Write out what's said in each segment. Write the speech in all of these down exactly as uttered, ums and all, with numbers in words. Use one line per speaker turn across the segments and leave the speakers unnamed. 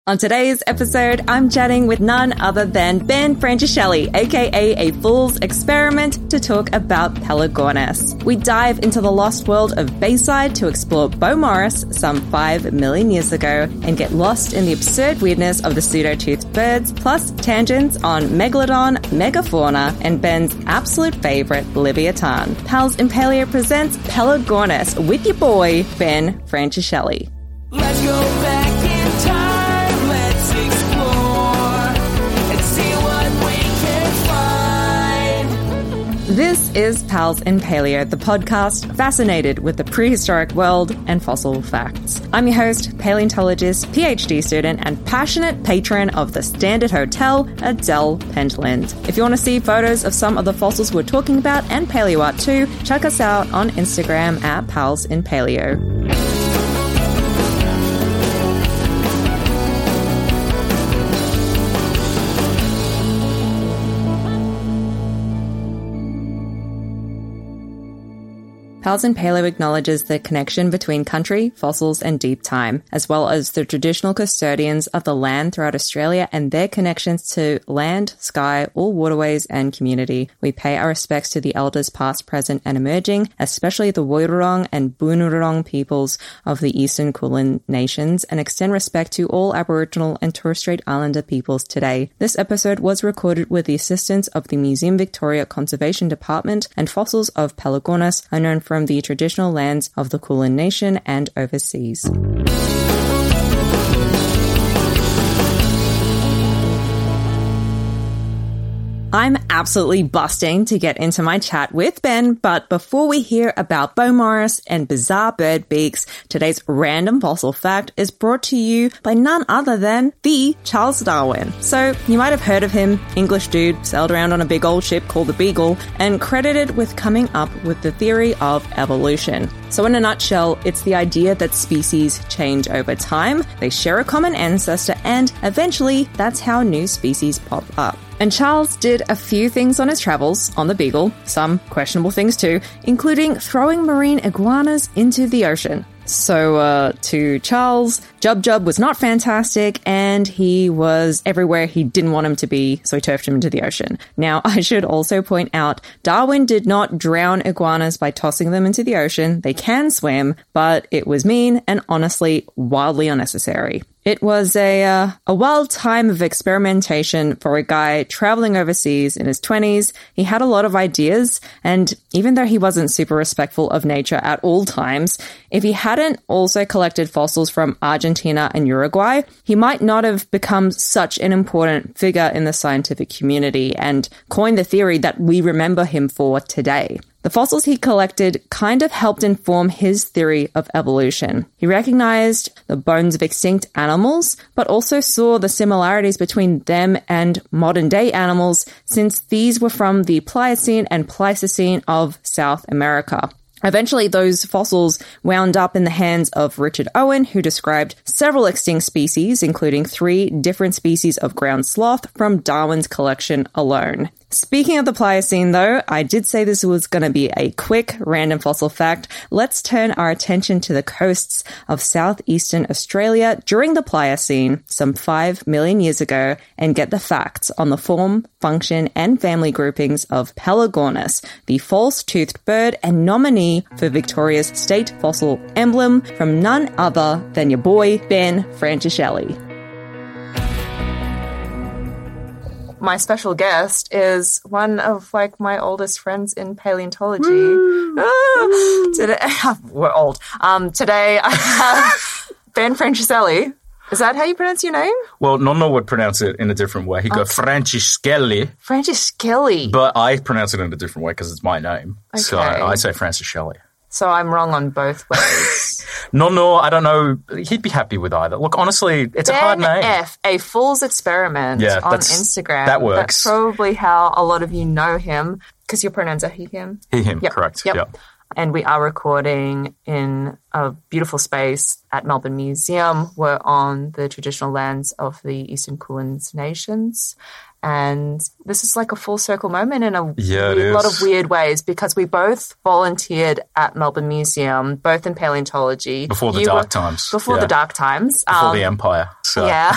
On today's episode, I'm chatting with none other than Ben Francischelli, aka A Fool's Experiment, to talk about Pelagornis. We dive into the lost world of Bayside to explore Beaumaris some five million years ago and get lost in the absurd weirdness of the pseudo-toothed birds, plus tangents on Megalodon, megafauna, and Ben's absolute favorite, Leviathan. Pals in Paleo presents Pelagornis with your boy, Ben Francischelli.
Let's go back in time.
This is Pals in Paleo, the podcast fascinated with the prehistoric world and fossil facts. I'm your host, paleontologist, PhD student, and passionate patron of the Standard Hotel, Adele Pentland. If you want to see photos of some of the fossils we're talking about and paleo art too, check us out on Instagram at Pals in Paleo. Pals in Paleo acknowledges the connection between country, fossils, and deep time, as well as the traditional custodians of the land throughout Australia and their connections to land, sky, all waterways, and community. We pay our respects to the elders past, present, and emerging, especially the Woiwurrung and Boonwurrung peoples of the Eastern Kulin nations, and extend respect to all Aboriginal and Torres Strait Islander peoples today. This episode was recorded with the assistance of the Museum Victoria Conservation Department, and fossils of Pelagornis are known from the traditional lands of the Kulin Nation and overseas. I'm absolutely busting to get into my chat with Ben, but before we hear about Beaumaris and bizarre bird beaks, today's random fossil fact is brought to you by none other than the Charles Darwin. So, you might have heard of him, English dude, sailed around on a big old ship called the Beagle, and credited with coming up with the theory of evolution. So in a nutshell, it's the idea that species change over time, they share a common ancestor, and eventually that's how new species pop up. And Charles did a few things on his travels on the Beagle, some questionable things too, including throwing marine iguanas into the ocean. So, uh, to Charles, Jub Jub was not fantastic, and he was everywhere he didn't want him to be, so he turfed him into the ocean. Now, I should also point out, Darwin did not drown iguanas by tossing them into the ocean. They can swim, but it was mean and honestly wildly unnecessary. It was a uh, a wild time of experimentation for a guy traveling overseas in his twenties. He had a lot of ideas, and even though he wasn't super respectful of nature at all times, if he hadn't also collected fossils from Argentina and Uruguay, he might not have become such an important figure in the scientific community and coined the theory that we remember him for today. The fossils he collected kind of helped inform his theory of evolution. He recognized the bones of extinct animals, but also saw the similarities between them and modern-day animals, since these were from the Pliocene and Pleistocene of South America. Eventually, those fossils wound up in the hands of Richard Owen, who described several extinct species, including three different species of ground sloth from Darwin's collection alone. Speaking of the Pliocene, though, I did say this was going to be a quick random fossil fact. Let's turn our attention to the coasts of southeastern Australia during the Pliocene, some five million years ago, and get the facts on the form, function, and family groupings of Pelagornis, the false-toothed bird and nominee for Victoria's state fossil emblem, from none other than your boy, Ben Francischelli. My special guest is one of, like, my oldest friends in paleontology. Ah, today, we're old. Um, today I have Ben Francischelli. Is that how you pronounce your name?
Well, Nonno would pronounce it in a different way. He'd go
Okay.
Francischelli.
Francischelli.
But I pronounce it in a different way because it's my name.
Okay.
So I say Francischelli.
So I'm wrong on both ways.
Nonno, I don't know. He'd be happy with either. Look, honestly, it's
Ben
a hard name.
F, A Fool's Experiment
Yeah,
on
that's-
Instagram.
that works.
That's probably how a lot of you know him, because your pronouns are he, him.
He, him,
Yep.
correct.
Yep.
Yep.
And we are recording in a beautiful space at Melbourne Museum. We're on the traditional lands of the Eastern Kulins Nations. And this is like a full circle moment in a
Yeah, it
weird- lot
is.
of weird ways because we both volunteered at Melbourne Museum, both in paleontology.
Before the
You
dark
were-
times.
Before
Yeah.
the dark times.
Before
Um,
the Empire. So.
yeah.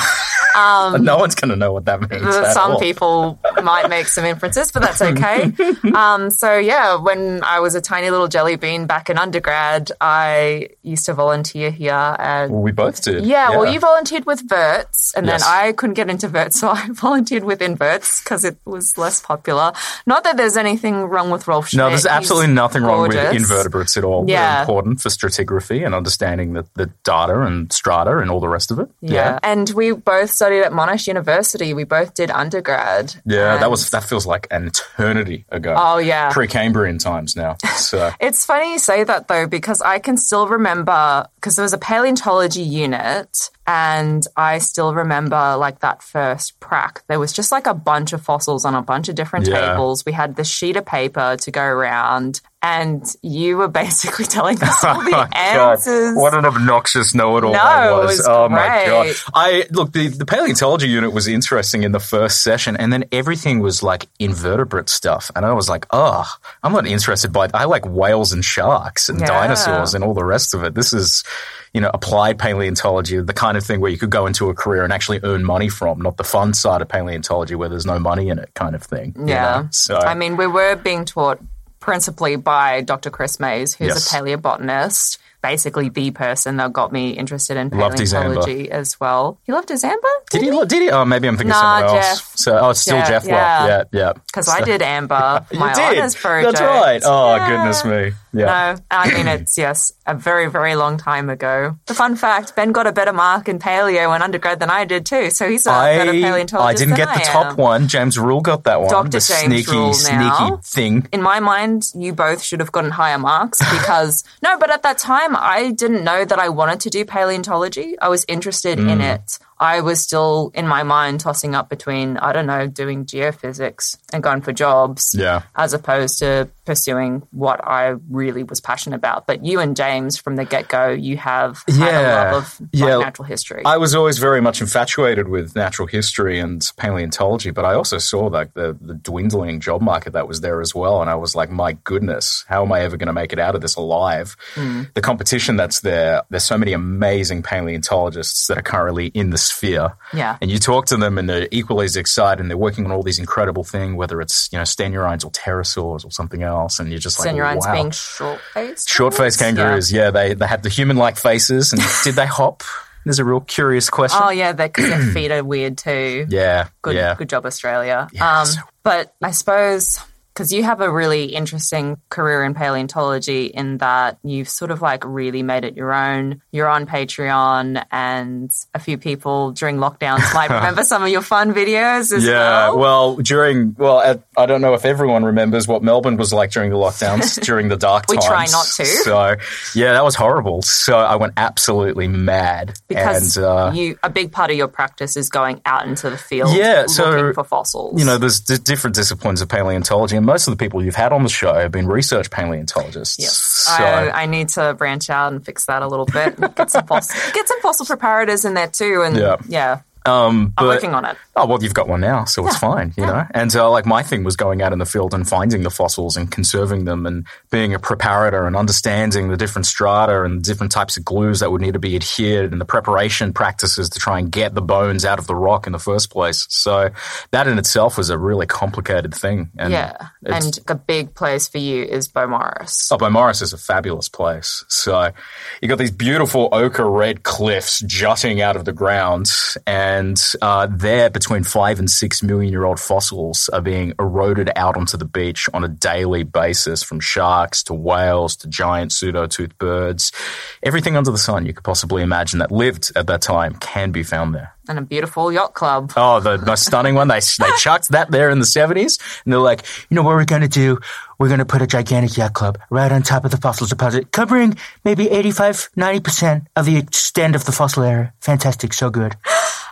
No one's going to know what that means. at
Some
all.
people might make some inferences, but that's okay. um, so yeah, when I was a tiny little jelly bean back in undergrad, I used to volunteer here. And
Well, we both did.
yeah, well, you volunteered with Verts, and
Yes.
then I couldn't get into Verts, so I volunteered with Inverts because it was less popular. Not that there's anything wrong with Rolf Schmidt.
No, there's
He's
absolutely nothing wrong with
gorgeous.
invertebrates at all.
Yeah.
They're important for stratigraphy and understanding the, the data and strata and all the rest of it.
Yeah. And we both studied at Monash University. We both did undergrad.
Yeah, that
And-
was that feels like an eternity ago.
Oh, yeah.
Pre-Cambrian times now. So
It's funny you say that though, because I can still remember, because there was a paleontology unit, and I still remember like that first prac. There was just like a bunch of fossils on a bunch of different
Yeah.
tables. We had this sheet of paper to go around, and you were basically telling us all the
God,
answers.
what an obnoxious know-it-all
No,
I was.
it was
oh my god!
great.
I look the the paleontology unit was interesting in the first session, and then everything was like invertebrate stuff, and I was like, oh, I'm not interested by. I like whales and sharks and
Yeah.
dinosaurs and all the rest of it. This is. You know, applied paleontology, the kind of thing where you could go into a career and actually earn money from, not the fun side of paleontology where there's no money in it kind of thing. you
Yeah.
know? So,
I mean, we were being taught principally by Doctor Chris Mays, who's
Yes.
a paleobotanist, basically the person that got me interested in
Loved his amber.
paleontology as well. He loved his amber?
did he? Did he? Oh, maybe I'm thinking
Nah,
someone else.
Jeff.
So, oh, it's still
Jeff,
Jeff.
yeah.
Well, yeah, yeah.
Because I did amber for my
you did.
honours project.
That's right. Oh,
Yeah.
goodness me. Yeah.
No, I mean, it's, yes, a very, very long time ago. The fun fact, Ben got a better mark in paleo in undergrad than I did too, so he's a better
I,
paleontologist
I didn't
than
get the
I
top
am.
one. James Rule got that one.
Doctor
The
James
sneaky,
Rule
sneaky
now.
thing.
In my mind, you both should have gotten higher marks because, no, but at that time, I didn't know that I wanted to do paleontology. I was interested in
Mm.
it. I was still, in my mind, tossing up between, I don't know, doing geophysics and going for jobs
Yeah.
as opposed to pursuing what I really was passionate about. But you and James, from the get-go, you have had a
Yeah.
love of like,
Yeah.
natural history.
I was always very much infatuated with natural history and paleontology, but I also saw like the, the dwindling job market that was there as well. And I was like, my goodness, how am I ever going to make it out of this alive?
Mm.
The competition that's there, there's so many amazing paleontologists that are currently in the sphere.
Yeah.
And you talk to them and they're equally as excited and they're working on all these incredible things, whether it's, you know, stanurines or pterosaurs or something else. And you're just like,
Stanurines
wow.
being short-faced.
Short-faced
ones?
kangaroos, yeah. they they have the human-like faces. And did they hop? There's a real curious question.
Oh, yeah, because their feet are weird too.
yeah,
Good,
yeah.
good job, Australia.
Yeah,
um,
so-
but I suppose because you have a really interesting career in paleontology in that you've sort of like really made it your own. You're on Patreon, and a few people during lockdowns might remember some of your fun videos as
Yeah,
well.
well, during, well, at, I don't know if everyone remembers what Melbourne was like during the lockdowns, during the dark
We
times.
try not to.
So, yeah, that was horrible. So I went absolutely mad.
Because
and, uh,
you, a big part of your practice is going out into the field
Yeah, so,
looking for fossils.
you know, there's d- different disciplines of paleontology, and most of the people you've had on the show have been research paleontologists.
Yes.
So,
I, I need to branch out and fix that a little bit. And get some fossil, get some fossil preparators in there too. And
Yeah.
yeah,
um,
I'm
but-
working on it.
Oh, well, you've got one now, so it's fine, you know? And uh, like my thing was going out in the field and finding the fossils and conserving them and being a preparator and understanding the different strata and different types of glues that would need to be adhered and the preparation practices to try and get the bones out of the rock in the first place. So that in itself was a really complicated thing. And
Yeah.
it's-
And a big place for you is Beaumaris.
Oh, Beaumaris is a fabulous place. So you got these beautiful ochre red cliffs jutting out of the ground, and uh, there between five and six million year old fossils are being eroded out onto the beach on a daily basis, from sharks to whales to giant pseudo-toothed birds. Everything under the sun you could possibly imagine that lived at that time can be found there.
And a beautiful yacht club.
Oh, the most stunning one. They they chucked that there in the seventies, and they're like, you know what we're going to do? We're going to put a gigantic yacht club right on top of the fossils deposit, covering maybe eighty-five, ninety percent of the extent of the fossil area. Fantastic. So good.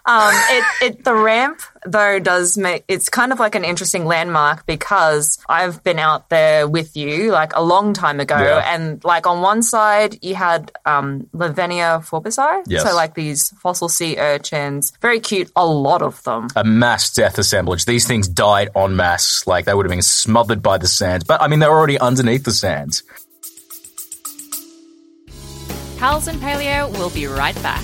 Um, it, it the ramp though does make it's kind of like an interesting landmark because I've been out there with you like a long time ago,
Yeah.
and like on one side you had um, Lavenia forbici,
Yes.
so like these fossil sea urchins, very cute, a lot of them.
A mass death assemblage. These things died en masse. Like they would have been smothered by the sand. But I mean, they're already underneath the sand.
Pals and Paleo will be right back.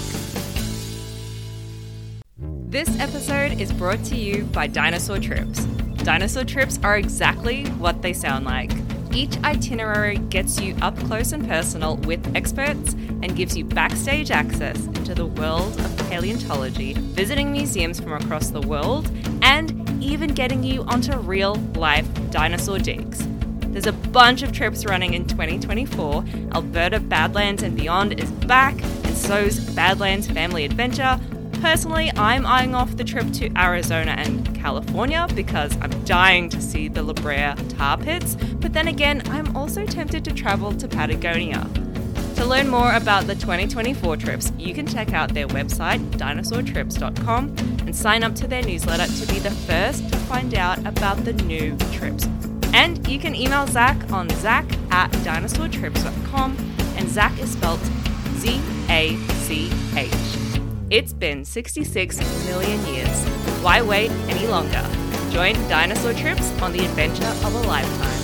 This episode is brought to you by Dinosaur Trips. Dinosaur Trips are exactly what they sound like. Each itinerary gets you up close and personal with experts and gives you backstage access into the world of paleontology, visiting museums from across the world, and even getting you onto real-life dinosaur digs. There's a bunch of trips running in twenty twenty-four. Alberta Badlands and Beyond is back, and so's Badlands Family Adventure. Personally, I'm eyeing off the trip to Arizona and California because I'm dying to see the La Brea tar pits, but then again, I'm also tempted to travel to Patagonia. To learn more about the twenty twenty-four trips, you can check out their website, dinosaur trips dot com, and sign up to their newsletter to be the first to find out about the new trips. And you can email Zach on zach at dinosaur trips dot com, and Zach is spelled Z A C H. It's been sixty-six million years. Why wait any longer? Join Dinosaur Trips on the adventure of a lifetime.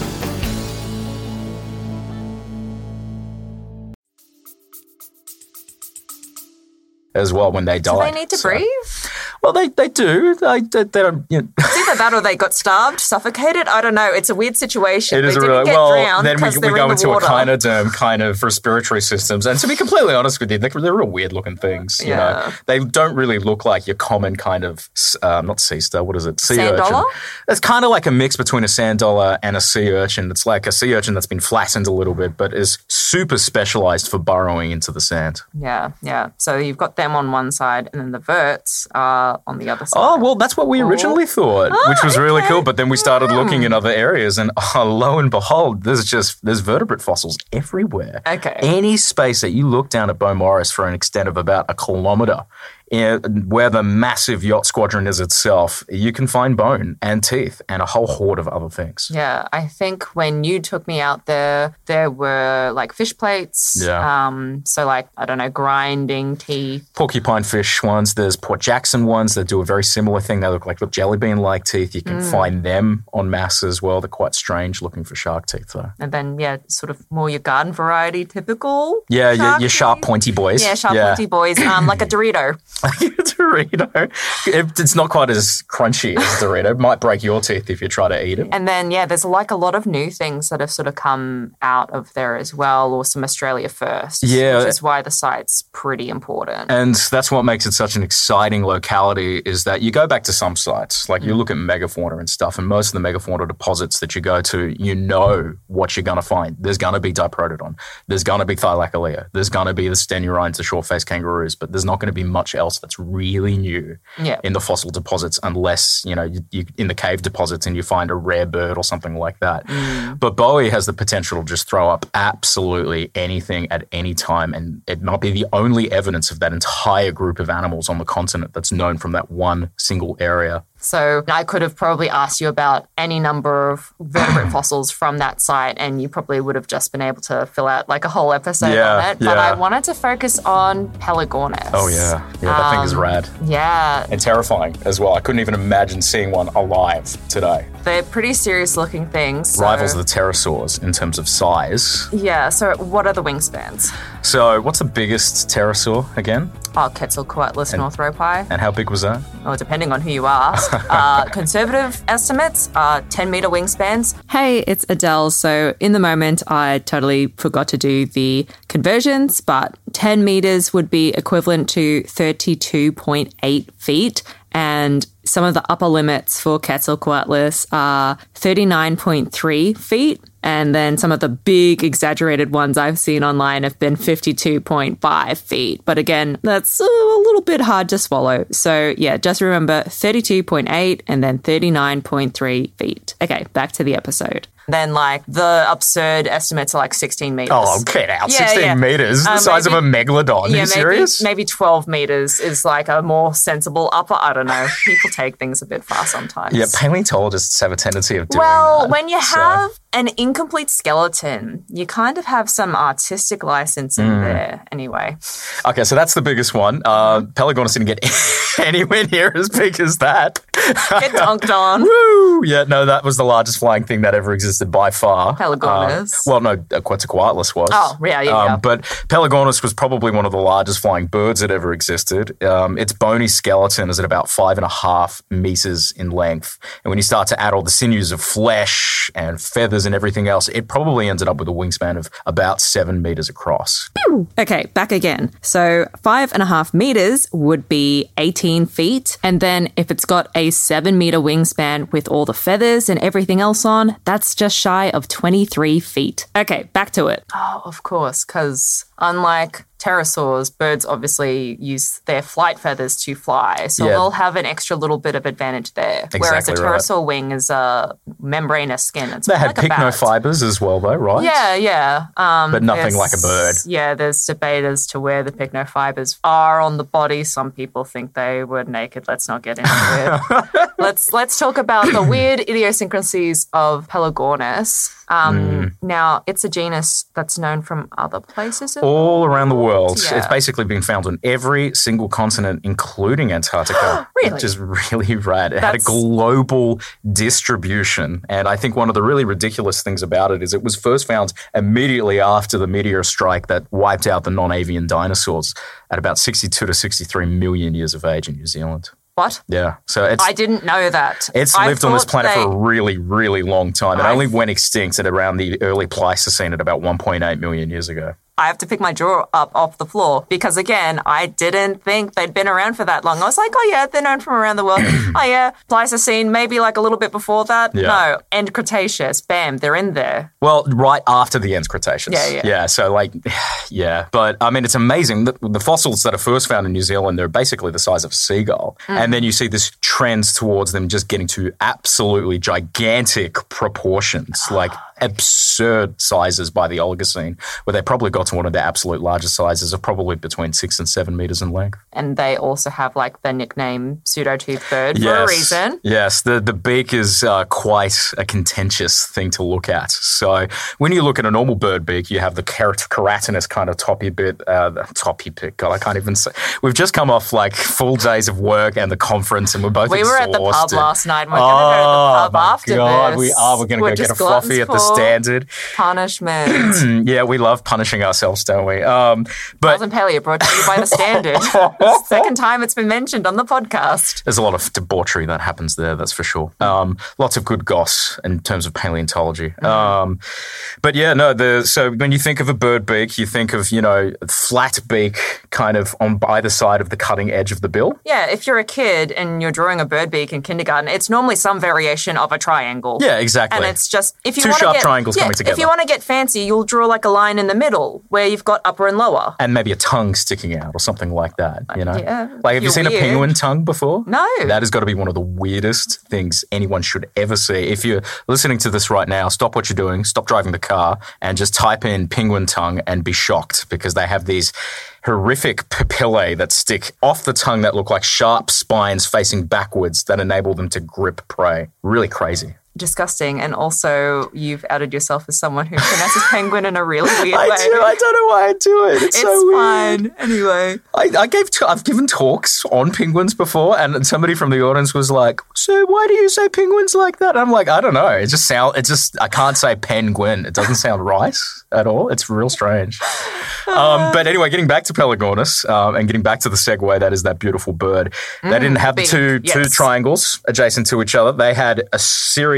As well when they
Do
died.
they need to
So-
breathe?
Well, they, they do. They, they, they don't. You know.
It's either that or they got starved, suffocated. I don't know. It's a weird situation.
It is
they
a
didn't
really
get
well.
drowned
Then we,
because
we
they're
go
in the
into
water.
a kynoderm kind of respiratory systems, and to be completely honest with you, they're, they're real weird looking things. You
Yeah.
know, they don't really look like your common kind of um, not sea star. What is it? Sea
Sand
urchin.
dollar?
It's kind of like a mix between a sand dollar and a sea urchin. It's like a sea urchin that's been flattened a little bit, but is super specialized for burrowing into the sand.
Yeah, yeah. So you've got them on one side, and then the verts are on the other side.
Oh, well, that's what we originally thought,
Oh,
which was really
okay.
cool. But then we started looking in other areas, and oh, lo and behold, there's just there's vertebrate fossils everywhere.
Okay.
Any space that you look down at Beaumaris for an extent of about a kilometre, in, where the massive yacht squadron is itself, you can find bone and teeth and a whole horde of other things.
Yeah, I think when you took me out there, there were like fish plates.
Yeah.
Um. So like I don't know, grinding teeth.
Porcupine fish ones, there's Port Jackson ones that do a very similar thing. They look like little jelly bean-like teeth. You can
Mm.
find them en masse as well. They're quite strange looking for shark teeth, though.
And then, yeah, sort of more your garden variety, typical.
Yeah, your,
shark
your sharp,
teeth.
pointy boys.
Yeah, sharp pointy boys, um, like a Dorito.
Dorito. It- It's not quite as crunchy as Dorito. It might break your teeth if you try to eat it.
And then, yeah, there's like a lot of new things that have sort of come out of there as well, or some Australia first.
Yeah.
Which is why the site's pretty important.
And that's what makes it such an exciting locality is that you go back to some sites, like you
Mm.
look at megafauna and stuff, and most of the megafauna deposits that you go to, you know what you're going to find. There's going to be Diprotodon. There's going to be Thylacolea. There's going to be the Stenurines, the short-faced kangaroos, but there's not going to be much else that's really new
Yeah.
in the fossil deposits unless, you know, you, you in the cave deposits and you find a rare bird or something like that.
Mm.
But Bowie has the potential to just throw up absolutely anything at any time, and it might be the only evidence of that entire group of animals on the continent that's known from that one single area.
So I could have probably asked you about any number of vertebrate fossils from that site, and you probably would have just been able to fill out like a whole episode
Yeah,
on it. But
yeah.
I wanted to focus on Pelagornis.
Oh, yeah. Yeah, that thing is
Um,
rad.
Yeah,
And terrifying as well. I couldn't even imagine seeing one alive today.
they're pretty serious looking things. So,
Rivals the pterosaurs in terms of size.
Yeah, so what are the wingspans?
So what's the biggest pterosaur again?
Oh, Quetzalcoatlus northropi.
And how big was that?
Well, depending on who you ask. uh, conservative estimates are ten meter wingspans.
Hey, it's Adele. So, in the moment, I totally forgot to do the conversions, but ten meters would be equivalent to thirty-two point eight feet. And some of the upper limits for Quetzalcoatlus are thirty-nine point three feet And then some of the big exaggerated ones I've seen online have been fifty-two point five feet. But again, that's a little bit hard to swallow. So yeah, just remember thirty-two point eight and then thirty-nine point three feet. Okay, back to the episode. Then, like, the absurd estimates are like sixteen meters.
Oh, get out.
Yeah,
sixteen
yeah.
meters? The
Um,
size
maybe-
of a megalodon. Are
Yeah,
you
maybe,
serious?
maybe twelve meters is like a more sensible upper. I don't know. People take things a bit far sometimes.
Yeah, paleontologists have a tendency of doing
Well,
that.
when you
So-
have an incomplete skeleton, you kind of have some artistic license in there anyway.
Okay, so that's the biggest one. Uh, Pelagonus didn't get anywhere near as big as that.
Get dunked on.
Woo! Yeah, no, that was the largest flying thing that ever existed by far.
Pelagonus.
Um, well, no, Quetzalcoatlus was.
Oh, yeah, yeah,
um,
yeah.
But Pelagonus was probably one of the largest flying birds that ever existed. Um, its bony skeleton is at about five and a half meters in length. And when you start to add all the sinews of flesh and feathers and everything else, it probably ended up with a wingspan of about seven meters across.
Okay, back again. So five and a half meters would be eighteen feet. And then if it's got a seven meter wingspan with all the feathers and everything else on, that's just shy of twenty-three feet. Okay, back to it. Oh, of course, because unlike pterosaurs, birds obviously use their flight feathers to fly. So
Yeah.
they'll have an extra little bit of advantage there. Whereas a
Exactly right.
pterosaur wing is a membranous skin. It's
They had
like a bat.
pycnofibers as well, though, right?
Yeah, yeah. Um,
But nothing
there's-
like a bird.
Yeah, there's debate as to where the pycnofibers are on the body. Some people think they were naked. Let's not get into it. let's let's talk about the weird idiosyncrasies of Pelagonus. Um,
Mm.
Now, it's a genus that's known from other places. in the
All around the world.
Yeah.
It's basically been found on every single continent, including Antarctica.
Really?
Which is really rad. It had a
That's-
global distribution. And I think one of the really ridiculous things about it is it was first found immediately after the meteor strike that wiped out the non-avian dinosaurs at about sixty-two to sixty-three million years of age in New Zealand.
What?
Yeah. So it's
I didn't know that.
It's
I
lived on this
thought
planet
they-
for a really, really long time. It
I-
only went extinct at around the early Pleistocene at about one point eight million years ago.
I have to pick my jaw up off the floor because, again, I didn't think they'd been around for that long. I was like, oh, yeah, they're known from around the world. Oh, yeah, Pleistocene, maybe like a little bit before that.
Yeah.
No, end Cretaceous. Bam, they're in there.
Well, right after the end Cretaceous.
Yeah, yeah.
Yeah, so like, yeah. But, I mean, it's amazing. The, the fossils that are first found in New Zealand, they're basically the size of a seagull.
Mm.
And then you see this trend towards them just getting to absolutely gigantic proportions, like absurd sizes by the Oligocene, where they probably got to one of the absolute largest sizes of probably between six and seven meters in length.
And they also have like the nickname pseudo-toothed bird for a reason.
Yes, the, the beak is uh, quite a contentious thing to look at. So when you look at a normal bird beak, you have the kerat- keratinous kind of toppy bit, uh, the toppy bit. God, I can't even say. We've just come off like full days of work and the conference, and we're both
We were at the pub
exhausted.
last night and we're going to go to the pub
Oh, my
after
God,
this.
we are. We're going to
We're
go get
just
a frothy
gluttons
at the
for
Standard.
punishment.
Yeah, we love punishing ourselves, don't we? Um, but
Miles and Paleo brought to you by the Standard. Second time it's been mentioned on the podcast.
there's a lot of debauchery that happens there, that's for sure. Um, lots of good goss in terms of paleontology.
Mm-hmm.
Um, but yeah, no, the so when you think of a bird beak, you think of, you know, flat beak kind of on either side of the cutting edge of the bill.
Yeah, if you're a kid and you're drawing a bird beak in kindergarten, it's normally some variation of a triangle.
Yeah, exactly.
And it's just if you
Two
want
sharp
get,
triangles
yeah,
coming together.
If you want to get fancy, you'll draw like a line in the middle where you've got upper and lower.
And maybe a tongue sticking out or something like that, you know?
Yeah,
Like, have you
you're
seen
weird.
a penguin tongue before?
No.
That has got to be one of the weirdest things anyone should ever see. If you're listening to this right now, stop what you're doing, stop driving the car, and just type in penguin tongue and be shocked, because they have these horrific papillae that stick off the tongue that look like sharp spines facing backwards that enable them to grip prey. Really crazy.
Disgusting. And also, you've outed yourself as someone who pronounces penguin in a really weird
I
way.
do. I don't know why I do it. It's,
It's
so weird.
fine. Anyway.
I, I gave t- I've given talks on penguins before, and somebody from the audience was like, "So why do you say penguins like that?" And I'm like, "I don't know. It just sound. It just I can't say penguin. It doesn't sound right at all. It's real strange." Um, but anyway, getting back to Pelagonus um, and getting back to the segue, that is that beautiful bird. They didn't have the
big,
two two
yes.
triangles adjacent to each other. They had a series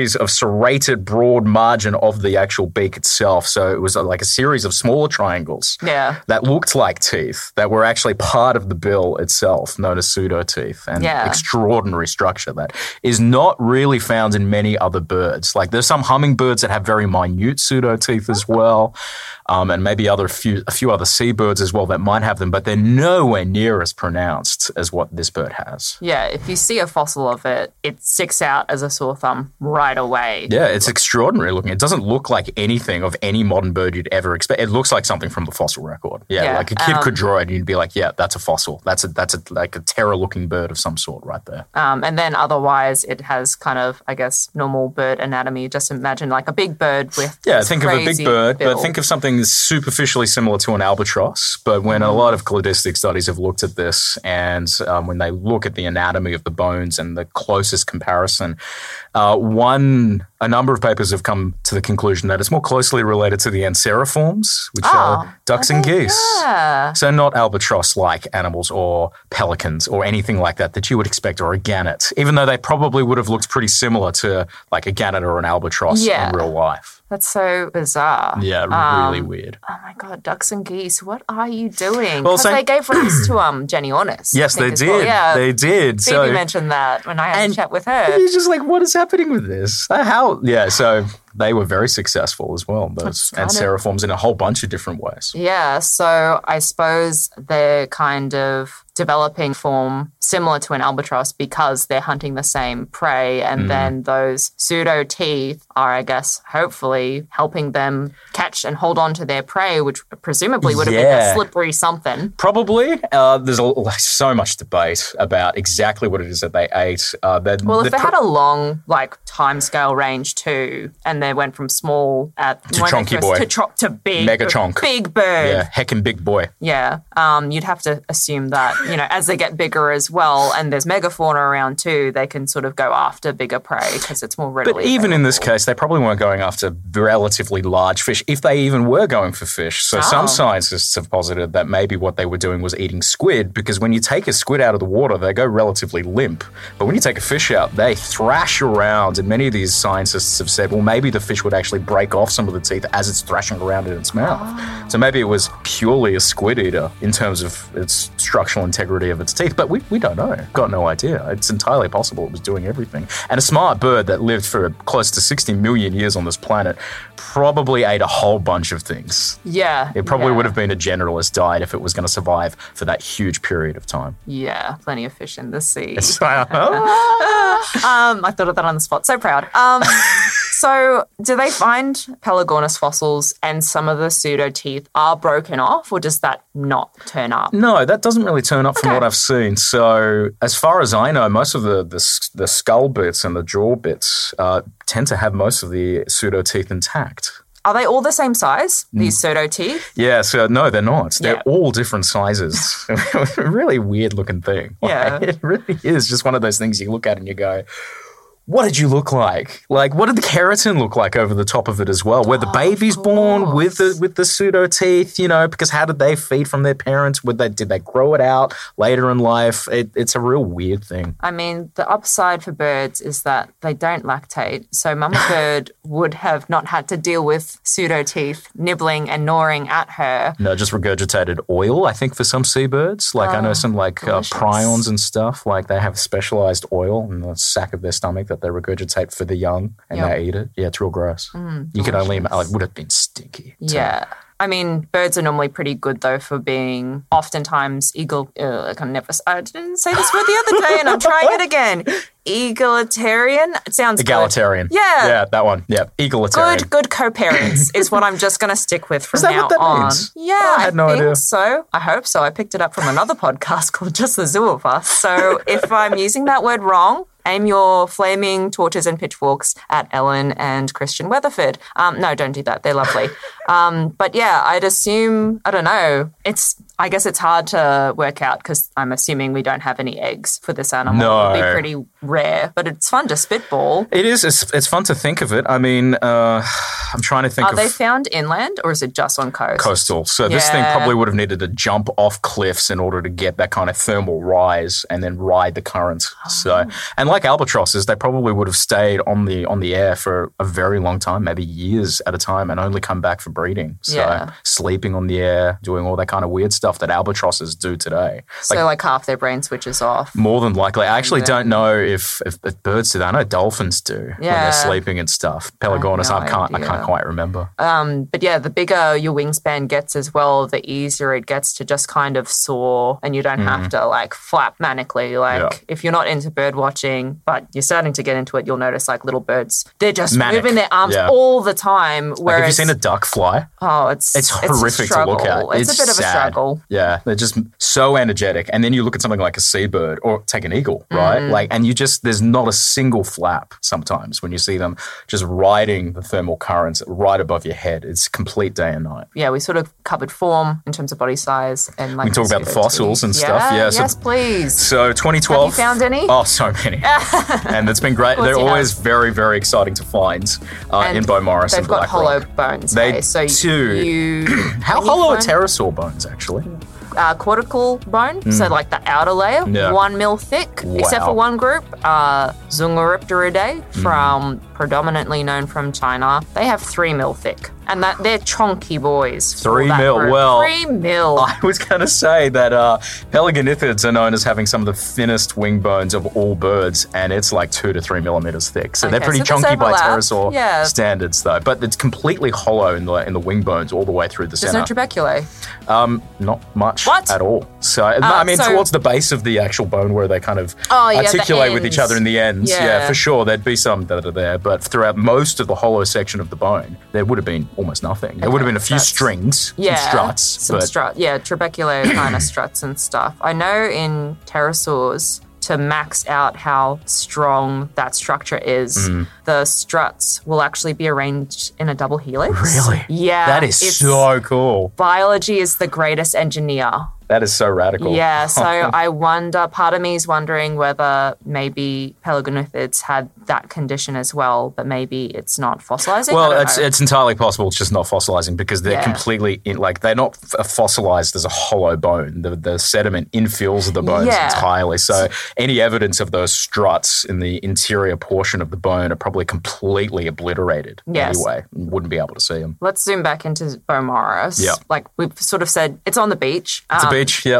series of serrated, broad margin of the actual beak itself. So it was like a series of smaller triangles
Yeah.
that looked like teeth that were actually part of the bill itself, known as pseudoteeth, and
Yeah.
extraordinary structure that is not really found in many other birds. Like there's some hummingbirds that have very minute pseudoteeth as well, um, and maybe other few, a few other seabirds as well that might have them, but they're nowhere near as pronounced as what this bird has.
Yeah, if you see a fossil of it, it sticks out as a sore thumb right away.
Yeah, it's extraordinary looking. It doesn't look like anything of any modern bird you'd ever expect. It looks like something from the fossil record. Yeah,
Yeah,
like a kid
um,
could draw it and you'd be like, yeah, that's a fossil. That's a that's a like a terror-looking bird of some sort right there.
Um, and then otherwise, it has kind of, I guess, normal bird anatomy. Just imagine like a big bird with
Yeah,
this
think of a big
crazy
bird,
bill.
but think of something that's superficially similar to an albatross. But when a lot of cladistic studies have looked at this, and um, when they look at the anatomy of the bones and the closest comparison, uh, one a number of papers have come to the conclusion that it's more closely related to the anseriforms, which
Oh,
are ducks and geese.
Yeah.
So not albatross-like animals or pelicans or anything like that that you would expect, or a gannet, even though they probably would have looked pretty similar to like a gannet or an albatross
Yeah.
in real life.
That's so bizarre.
Yeah, really weird.
Oh my God, ducks and geese, what are you doing?
Well,
Because
so-
they gave rise to um Jenny Ornis. I
Yes,
think,
they
as
did.
well. Yeah,
They did.
Phoebe
So
mentioned that when I had
And-
a chat with her.
you're just like, what is happening with this? Uh, How? Yeah, so they were very successful as well, those
kind of-
anseriforms in a whole bunch of different ways.
Yeah, so I suppose they're kind of developing form similar to an albatross because they're hunting the same prey, and
Mm.
then those pseudo teeth are, I guess, hopefully helping them catch and hold on to their prey, which presumably would have been
Yeah.
a slippery something.
Probably. Uh, there's a, like, so much debate about exactly what it is that they ate. Uh, they're-
Well, if
they're
they
pro-
had a long like timescale range too, and they went from small at
To
when they
chonky
first-
boy.
to, cho- to big
Mega chonk.
big bird.
yeah, heckin' big boy.
Yeah, um, you'd have to assume that, you know, as they get bigger as well, and there's megafauna around too, they can sort of go after bigger prey because it's more readily
But even in this
available.
case, they probably weren't going after relatively large fish, if they even were going for fish. So
Oh.
some scientists have posited that maybe what they were doing was eating squid, because when you take a squid out of the water, they go relatively limp. But when you take a fish out, they thrash around. And many of these scientists have said, well, maybe the fish would actually break off some of the teeth as it's thrashing around in its mouth. So maybe it was purely a squid eater in terms of its structural integrity of its teeth. But we, we don't know. Got no idea. It's entirely possible it was doing everything. And a smart bird that lived for close to sixty million years on this planet probably ate a whole bunch of things.
Yeah,
It probably
yeah,
would have been a generalist diet if it was going to survive for that huge period of time.
Yeah, plenty of fish in the sea.
So,
Um, I thought of that on the spot. So proud. Um, so do they find Pelagornis fossils and some of the pseudo teeth are broken off, or does that not turn up?
no, that doesn't really turn up from
Okay.
what I've seen. So, as far as I know, most of the the, s- the skull bits and the jaw bits uh, tend to have most of the pseudo teeth intact.
Are they all the same size,
Mm.
these pseudo teeth?
Yeah, so no, they're not. They're
Yeah.
all different sizes. Really weird looking thing.
Yeah.
Like, it really is just one of those things you look at and you go, what did you look like? Like, what did the keratin look like over the top of it as well? Were the babies born with the with the pseudo teeth? You know, because how did they feed from their parents? Would they did they grow it out later in life? It, it's a real weird thing.
I mean, the upside for birds is that they don't lactate. So mama bird would have not had to deal with pseudo teeth nibbling and gnawing at her.
No, just regurgitated oil. I think for some seabirds, like I know some like uh,
delicious.
prions and stuff. Like they have specialized oil in the sack of their stomach that they regurgitate for the young, and
Yep.
they eat it. Yeah, it's real gross. you could only ima- like would have been stinky. So-
Yeah. I mean, birds are normally pretty good, though, for being oftentimes eagle. Uh, I can never. I didn't say this word the other day, and I'm trying it again. Egalitarian. It sounds good.
Egalitarian.
Yeah.
Yeah, that one. Yeah, egalitarian.
Good, good co-parents is what I'm just going to stick with from
Is that
now
what that
on.
means?
Yeah,
Oh, I
I,
had no
think
idea.
so. I hope so. I picked it up from another podcast called Just the Zoo of Us. So if I'm using that word wrong, aim your flaming torches and pitchforks at Ellen and Christian Weatherford. Um, no, don't do that. They're lovely. Um, but yeah, I'd assume, I don't know, it's, I guess it's hard to work out because I'm assuming we don't have any eggs for this animal.
No.
It would be pretty rare, but it's fun to spitball.
It is. It's, it's fun to think of it. I mean, uh, I'm trying to think
Are
of...
they found inland or is it just on coast?
Coastal. So this thing
Yeah.
probably would have needed to jump off cliffs in order to get that kind of thermal rise and then ride the currents.
Oh.
So, and like albatrosses, they probably would have stayed on the on the air for a very long time, maybe years at a time, and only come back for breeding. So
Yeah.
sleeping on the air, doing all that kind of weird stuff that albatrosses do today.
So
Like,
like, half their brain switches off.
more than likely. I actually
then-
don't know if, if, if birds do that. I know dolphins do when
Yeah.
they're sleeping and stuff. Pelagonus,
no
I, can't I
idea.
can't quite remember.
Um, but yeah, the bigger your wingspan gets as well, the easier it gets to just kind of soar and you don't have to like flap manically. Like
Mm. Yeah.
if you're not into bird watching, but you're starting to get into it, you'll notice like little birds, they're just
Manic.
moving their arms
Yeah.
all the time. Whereas,
Like, have you seen a duck fly?
oh, it's,
It's
a
horrific to look at.
struggle. It's, a bit of a
sad.
struggle.
Yeah, they're just so energetic. And then you look at something like a seabird or take an eagle, right?
Mm.
Like, and you just, there's not a single flap sometimes when you see them just riding the thermal currents right above your head. It's complete day and night.
Yeah, we sort of covered form in terms of body size and like
We can talk about the
mosquito
fossils
teeth.
and stuff. Yeah, so-
yes, please.
So twenty twelve.
Have you found any?
Oh, so many. and it's been great.
course
They're
you
always
have.
very, very exciting to find uh,
And
in Beaumaris
They've
and
got
Black
hollow
Rock.
bones.
They
okay? So
do.
You,
How
when you
hollow are
find-
pterosaur bones, actually?
uh, cortical bone, so like the outer layer,
Mm. Yeah.
one mil thick, except
Wow.
for one group, uh, Zungaripteridae, from predominantly known from China. They have three mil thick, and that they're chunky boys. for
Three
that
mil,
group.
well,
three mil.
I was going to say that uh, pelagonithids are known as having some of the thinnest wing bones of all birds, and it's like two to three millimeters thick. So they're
Okay,
pretty
so there's
chunky by
overlap.
pterosaur
Yeah.
standards, though. But it's completely hollow in the in the wing bones all the way through the
There's
center.
no trabeculae.
um, not much
What?
at all. So I mean,
so-
towards the base of the actual bone where they kind of
Oh, yeah, the
articulate with each
ends.
other in the ends. Yeah.
Yeah.
for sure, there'd be some that are there, but throughout most of the hollow section of the bone, there would have been almost nothing. There would have been a few
that's-
strings,
Yeah,
some struts,
some
but
strut. Yeah, trabecular kind of struts and stuff. I know in pterosaurs, to max out how strong that structure is,
Mm-hmm.
the struts will actually be arranged in a double helix.
Really?
Yeah.
that is
it's-
so cool.
Biology is the greatest engineer.
That is so radical.
Yeah, so I wonder, part of me is wondering whether maybe pelagonithids had that condition as well, but maybe it's not fossilizing. I
Well,
don't
it's
know.
it's entirely possible. It's just not fossilizing because they're
Yeah.
completely in, like they're not f- fossilized as a hollow bone. The the sediment infills the bones
Yeah.
entirely. So any evidence of those struts in the interior portion of the bone are probably completely obliterated.
Yes.
Anyway, wouldn't be able to see them.
Let's zoom back into Beaumaris.
Yeah.
Like we've sort of said, it's on the beach.
It's
Um,
a beach. Yep.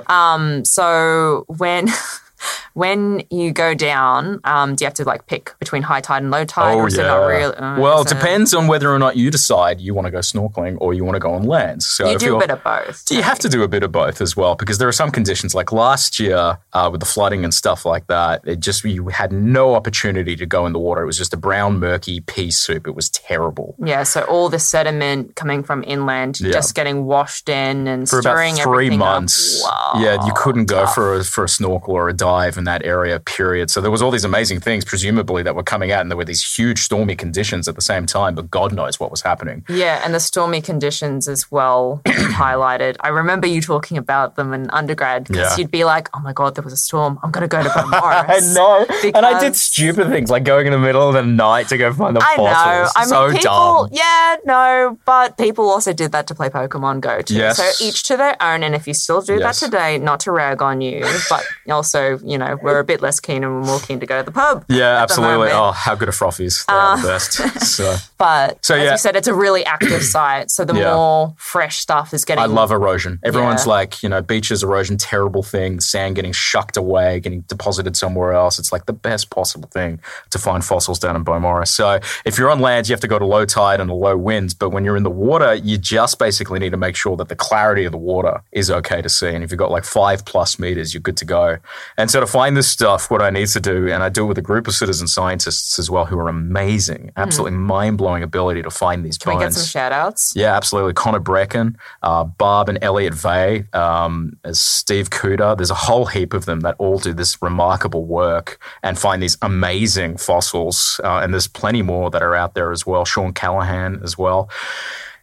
So when when you go down, um, do you have to like pick between high tide and low tide?
Oh,
or is it
yeah.
not real? uh,
well,
is
it depends on whether or not you decide you want to go snorkeling or you want to go on land. So
You
if
do
you're,
a bit of both.
You have to do a bit of both as well because there are some conditions like last year uh, with the flooding and stuff like that. It just you had no opportunity to go in the water. It was just a brown, murky pea soup. It was terrible
Yeah, so all the sediment coming from inland,
Yeah.
just getting washed in and
for about
stirring
three
everything
months.
up. Wow.
Yeah, you couldn't go for a, for a snorkel or a dive in that area. Period. So there was all these amazing things, presumably, that were coming out, and there were these huge stormy conditions at the same time. But God knows what was happening.
Yeah, and the stormy conditions as well highlighted. I remember you talking about them in undergrad because
Yeah.
you'd be like, "Oh my god, there was a storm. I'm going to go to Beaumaris."
I know, and I did
Because-
stupid things like going in the middle of the night to go find the
I know.
fossils.
I mean,
so
people,
dumb.
yeah, no, but people also did that to play Pokemon Go too.
Yes.
So each to their own. And if you still do
Yes.
that today, not to rag on you, but also, you know, we're a bit less keen and we're more keen to go to the pub.
Yeah,
at the
absolutely.
moment.
Oh, how good are frothies? They are the best. So
But
So,
as
yeah.
you said, it's a really active site. So the
Yeah.
more fresh stuff is getting.
I love erosion. Everyone's
Yeah.
like, you know, beaches erosion, terrible thing. Sand getting shucked away, getting deposited somewhere else. It's like the best possible thing to find fossils down in Beaumaris. So if you're on land, you have to go to low tide and a low winds. But when you're in the water, you just basically need to make sure that the clarity of the water is okay to see. And if you've got like five plus meters, you're good to go. And so to find this stuff, what I need to do, and I do it with a group of citizen scientists as well who are amazing, absolutely mind-blowing ability to find these
Can we
bones.
get some shout outs?
Yeah, absolutely. Connor Brecken, uh, Barb and Elliot Vey, um, as Steve Cooter. There's a whole heap of them that all do this remarkable work and find these amazing fossils. Uh, and there's plenty more that are out there as well. Sean Callahan as well.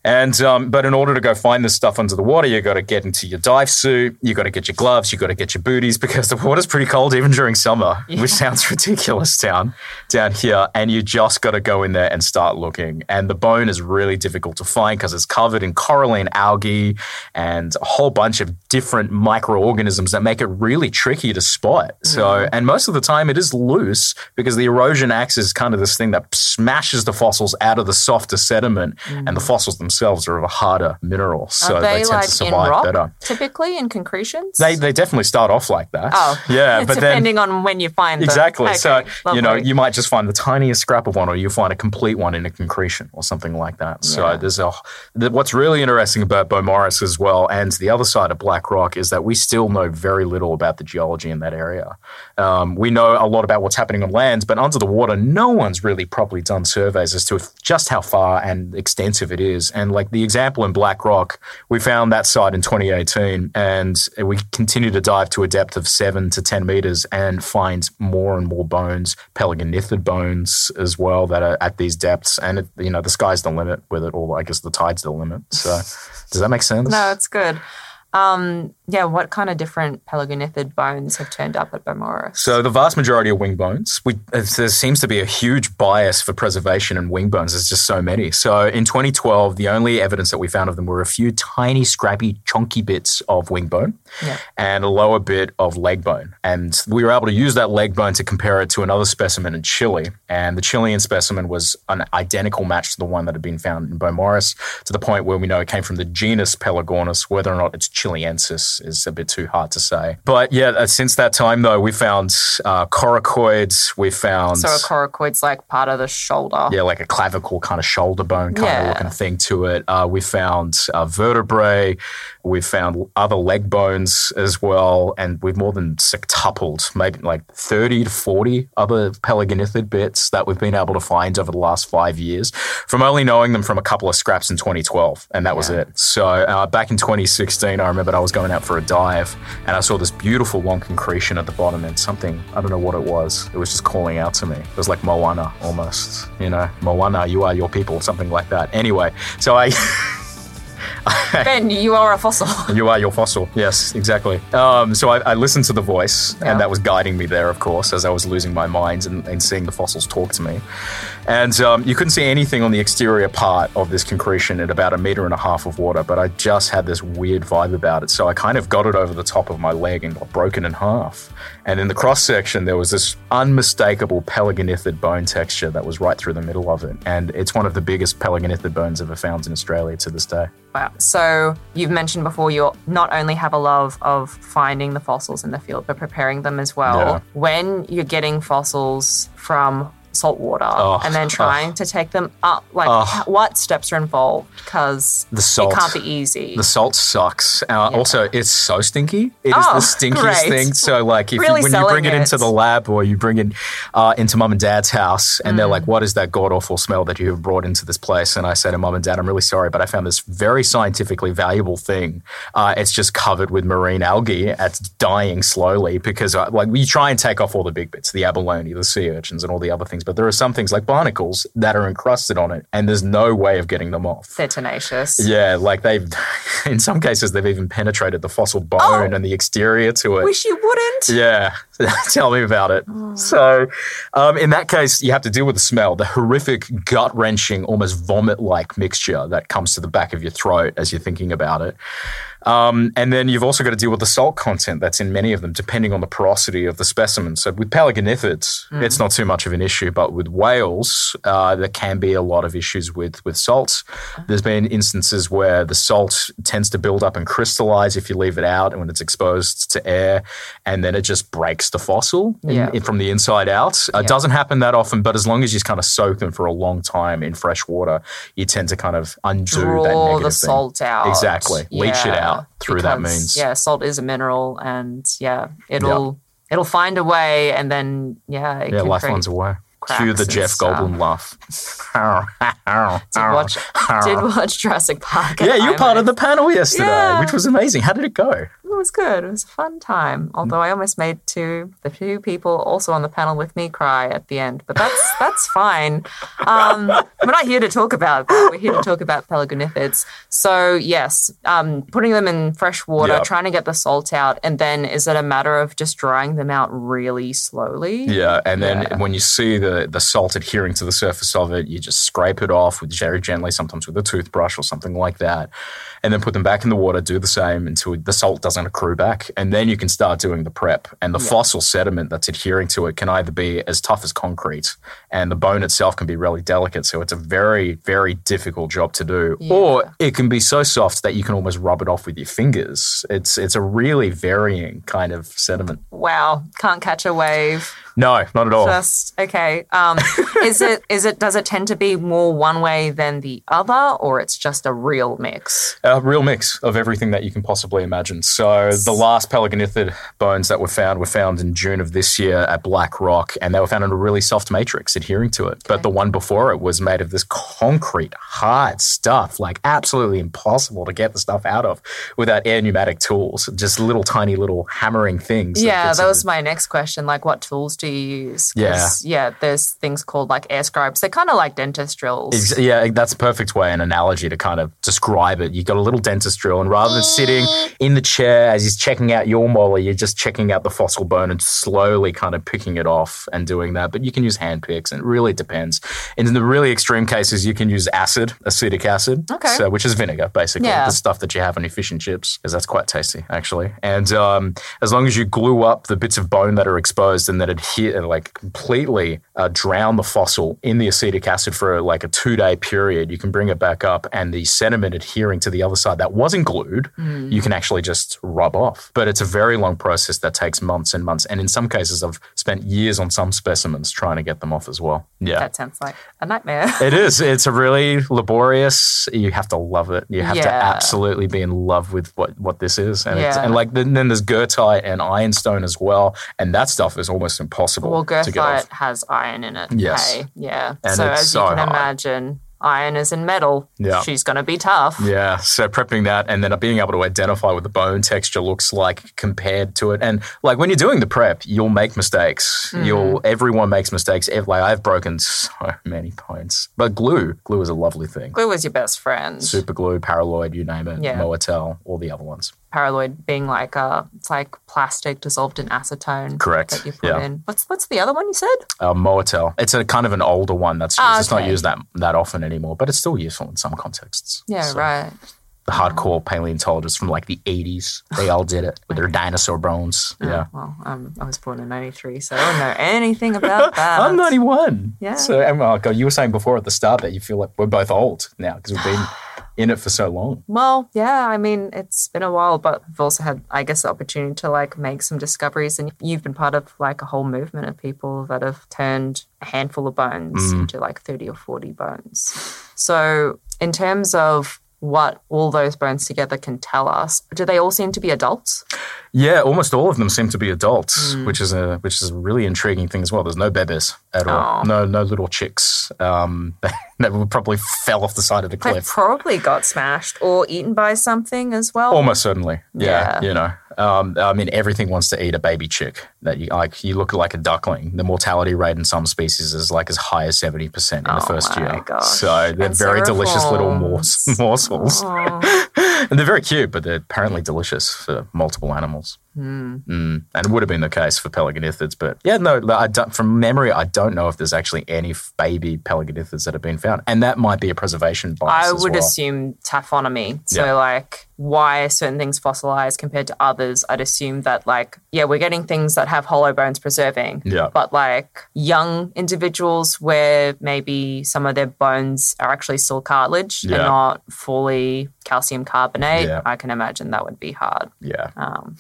And um, but in order to go find this stuff under the water, you got to get into your dive suit, you got to get your gloves, you got to get your booties because the water's pretty cold even during summer, yeah. which sounds ridiculous down down here. And you just got to go in there and start looking. And the bone is really difficult to find because it's covered in coralline algae and a whole bunch of different microorganisms that make it really tricky to spot. Mm. So, and most of the time it is loose because the erosion acts as kind of this thing that smashes the fossils out of the softer sediment, mm. and the fossils themselves themselves are of a harder mineral, so
are they,
they tend
like
to survive
in rock,
better.
Typically in concretions?
They they definitely start off like that.
Oh,
yeah,
it's
but
depending
then,
on when you find them.
Exactly.
Okay,
so,
lovely.
you know, you might just find the tiniest scrap of one or you find a complete one in a concretion or something like that. Yeah. So there's a, the, what's really interesting about Beaumaris as well, and the other side of Black Rock, is that we still know very little about the geology in that area. Um, we know a lot about what's happening on land, but under the water, no one's really properly done surveys as to just how far and extensive it is. And like the example in Black Rock, we found that site in twenty eighteen and we continue to dive to a depth of seven to ten meters and find more and more bones, pelagonithid bones as well that are at these depths. And, it, you know, the sky's the limit with it, or I guess the tide's the limit. So does that make sense?
No, it's good. Um, yeah, what kind of different pelagonithid bones have turned up at Beaumaris?
So the vast majority are wing bones. We, there seems to be a huge bias for preservation in wing bones. There's just so many. So in twenty twelve, the only evidence that we found of them were a few tiny, scrappy, chunky bits of wing bone
yeah.
and a lower bit of leg bone. And we were able to use that leg bone to compare it to another specimen in Chile. And the Chilean specimen was an identical match to the one that had been found in Beaumaris, to the point where we know it came from the genus Pelagornis. Whether or not it's Chileensis is a bit too hard to say. But yeah, since that time though, we found uh, coracoids, we found...
So a coracoid's like part of the shoulder.
Yeah, like a clavicle kind of shoulder bone kind
yeah.
of looking thing to it. Uh, we found uh, vertebrae, we found other leg bones as well, and we've more than sextupled, maybe like thirty to forty other pelagonithid bits that we've been able to find over the last five years from only knowing them from a couple of scraps in twenty twelve, and that yeah. was it. So uh, back in twenty sixteen, I remember I was going out for a dive and I saw this beautiful long concretion at the bottom and something, I don't know what it was, it was just calling out to me. It was like Moana almost, you know, Moana, you are your people, something like that. Anyway, so I...
Ben, you are a fossil.
You are your fossil. Yes, exactly. Um, so I, I listened to the voice, yeah. and that was guiding me there, of course, as I was losing my mind and, and seeing the fossils talk to me. And um, you couldn't see anything on the exterior part of this concretion at about a meter and a half of water, but I just had this weird vibe about it. So I kind of got it over the top of my leg and got broken in half. And in the cross-section, there was this unmistakable pelagonithid bone texture that was right through the middle of it. And it's one of the biggest pelagonithid bones ever found in Australia to this day.
Wow. So you've mentioned before you not only have a love of finding the fossils in the field, but preparing them as well.
Yeah.
When you're getting fossils from salt water
oh,
and then trying
oh.
to take them up, like
oh.
what steps are involved? Because
the salt,
it can't be easy.
The salt sucks. Uh,
yeah. Also,
it's so stinky. It
oh,
is the stinkiest
great.
thing. So like if
really
you, when you bring it,
it
into the lab or you bring it uh, into mum and dad's house and mm. they're like, what is that god-awful smell that you have brought into this place? And I say to mum and dad, I'm really sorry, but I found this very scientifically valuable thing. Uh, it's just covered with marine algae. It's dying slowly because uh, like we try and take off all the big bits, the abalone, the sea urchins and all the other things. But there are some things like barnacles that are encrusted on it and there's no way of getting them off.
They're tenacious.
Yeah, like they've, in some cases, they've even penetrated the fossil bone oh, and the exterior to it.
Wish you wouldn't.
Yeah, tell me about it. Oh. So um, in that case, you have to deal with the smell, the horrific, gut-wrenching, almost vomit-like mixture that comes to the back of your throat as you're thinking about it. Um, and then you've also got to deal with the salt content that's in many of them, depending on the porosity of the specimen. So with pelagonithids, mm. it's not too much of an issue, but with whales, uh, there can be a lot of issues with, with salts. There's been instances where the salt tends to build up and crystallize if you leave it out and when it's exposed to air, and then it just breaks the fossil
yeah.
in, in, from the inside out. It uh, yeah. doesn't happen that often, but as long as you kind of soak them for a long time in fresh water, you tend to kind of undo
Draw
that negative
the salt
thing.
out.
Exactly.
Yeah.
Leach it out. Through
because,
that means.
Yeah, salt is a mineral and yeah, it'll yep. it'll find a way and then yeah, it
Yeah,
can
life finds a way. Cue the Jeff
stuff.
Goldblum laugh.
did watch did watch Jurassic Park.
Yeah, you were part of the panel yesterday,
yeah.
which was amazing. How did it go?
It was good. It was a fun time. Although I almost made two the two people also on the panel with me cry at the end, but that's that's fine. Um, we're not here to talk about that. We're here to talk about pelagornithids. So yes, um, putting them in fresh water,
Yep.
trying to get the salt out, and then is it a matter of just drying them out really slowly?
Yeah, and then
Yeah.
when you see the, the salt adhering to the surface of it, you just scrape it off with very gently, sometimes with a toothbrush or something like that, and then put them back in the water, do the same until the salt doesn't accrue back, and then you can start doing the prep. And the
Yeah.
fossil sediment that's adhering to it can either be as tough as concrete, and the bone itself can be really delicate, so it's a very, very difficult job to do.
Yeah.
Or it can be so soft that you can almost rub it off with your fingers. It's, it's a really varying kind of sediment.
Wow, can't catch a wave.
No, not at all.
Just okay. Um, is it is it does it tend to be more one way than the other, or it's just a real mix?
A real mix of everything that you can possibly imagine. So the last pelagornithid bones that were found were found in June of this year at Black Rock, and they were found in a really soft matrix adhering to it. But the one before it was made of this concrete, hard stuff, like absolutely impossible to get the stuff out of without air pneumatic tools, just little tiny little hammering things.
Yeah,
gets
that
it-
was my next question. Like, what tools do you use? 'Cause,
Yeah.
yeah. There's things called like air scribes. They're kind of like dentist drills.
Ex- Yeah, that's a perfect way, an analogy to kind of describe it. You've got a little dentist drill, and rather than sitting in the chair as he's checking out your molar, you're just checking out the fossil bone and slowly kind of picking it off and doing that. But you can use hand picks, and it really depends. In the really extreme cases, you can use acid, acetic acid,
Okay.
so, which is vinegar, basically,
Yeah.
the stuff that you have on your fish and chips, because that's quite tasty, actually. And um, as long as you glue up the bits of bone that are exposed and that adhere, like completely uh, drown the fossil in the acetic acid for like a two-day period, you can bring it back up, and the sediment adhering to the other side that wasn't glued, you can actually just rub off. But it's a very long process that takes months and months. And in some cases, I've spent years on some specimens trying to get them off as well. Yeah.
That sounds like a nightmare.
It is. It's a really laborious. You have to love it. You have to
Yeah.
absolutely be in love with what, what this is. And, it's,
Yeah.
and like then, then there's goethite and ironstone as well, and that stuff is almost impossible
Well,
to get
goethite
off.
has iron in it.
Yes.
Hey? Yeah.
And
so
it's
as
so
you can
hard.
imagine, iron is in metal.
Yeah.
She's going to be tough.
Yeah, so prepping that and then being able to identify what the bone texture looks like compared to it. And like when you're doing the prep, you'll make mistakes.
Mm.
You'll everyone makes mistakes. Ev- Like I've broken so many bones. But glue, glue is a lovely thing.
Glue is your best friend.
Super glue, Paraloid, you name it,
Yeah.
Moatel, all the other ones.
Paraloid being like uh it's like plastic dissolved in acetone.
Correct,
That you put
yeah.
in. What's what's the other one you said?
Uh, Moatel. It's a kind of an older one that's used.
Ah,
It's not
okay.
used that that often anymore, but it's still useful in some contexts.
Yeah,
So
right.
The hardcore paleontologists from like the eighties, they all did it with their dinosaur bones. Yeah.
Well, um, I was born in ninety-three, so I don't know anything about that.
I'm ninety-one.
Yeah.
So, and, oh God, you were saying before at the start that you feel like we're both old now because we've been in it for so long.
Well, yeah, I mean, it's been a while, but I've also had, I guess, the opportunity to like make some discoveries. And you've been part of like a whole movement of people that have turned a handful of bones
Mm.
into like thirty or forty bones. So, in terms of what all those bones together can tell us, do they all seem to be adults?
Yeah, almost all of them seem to be adults,
Mm.
which is a which is a really intriguing thing as well. There's no bebes at all.
Oh.
No, no little chicks. Um, that would probably fell off the side of the
They
cliff.
probably got smashed or eaten by something as well.
Almost certainly. Yeah,
Yeah.
you know. Um, I mean, everything wants to eat a baby chick. That you like, you look like a duckling. The mortality rate in some species is like as high as seventy percent in the
Oh
first
my
year.
gosh.
So they're
And
very delicious little
styrofoams.
mors- morsels,
Oh.
and they're very cute, but they're apparently delicious for multiple animals. Mm. And it would have been the case for pelagornithids, but yeah, no. I don't, from memory, I don't know if there's actually any f- baby pelagornithids that have been found, and that might be a preservation bias.
I
as
would
well.
assume taphonomy. So,
Yeah.
like, why are certain things fossilized compared to others? I'd assume that, like, yeah, we're getting things that have hollow bones preserving.
Yeah.
But, like, young individuals where maybe some of their bones are actually still cartilage
Yeah.
and not fully calcium carbonate,
Yeah.
I can imagine that would be hard.
Yeah.
Um, but I don't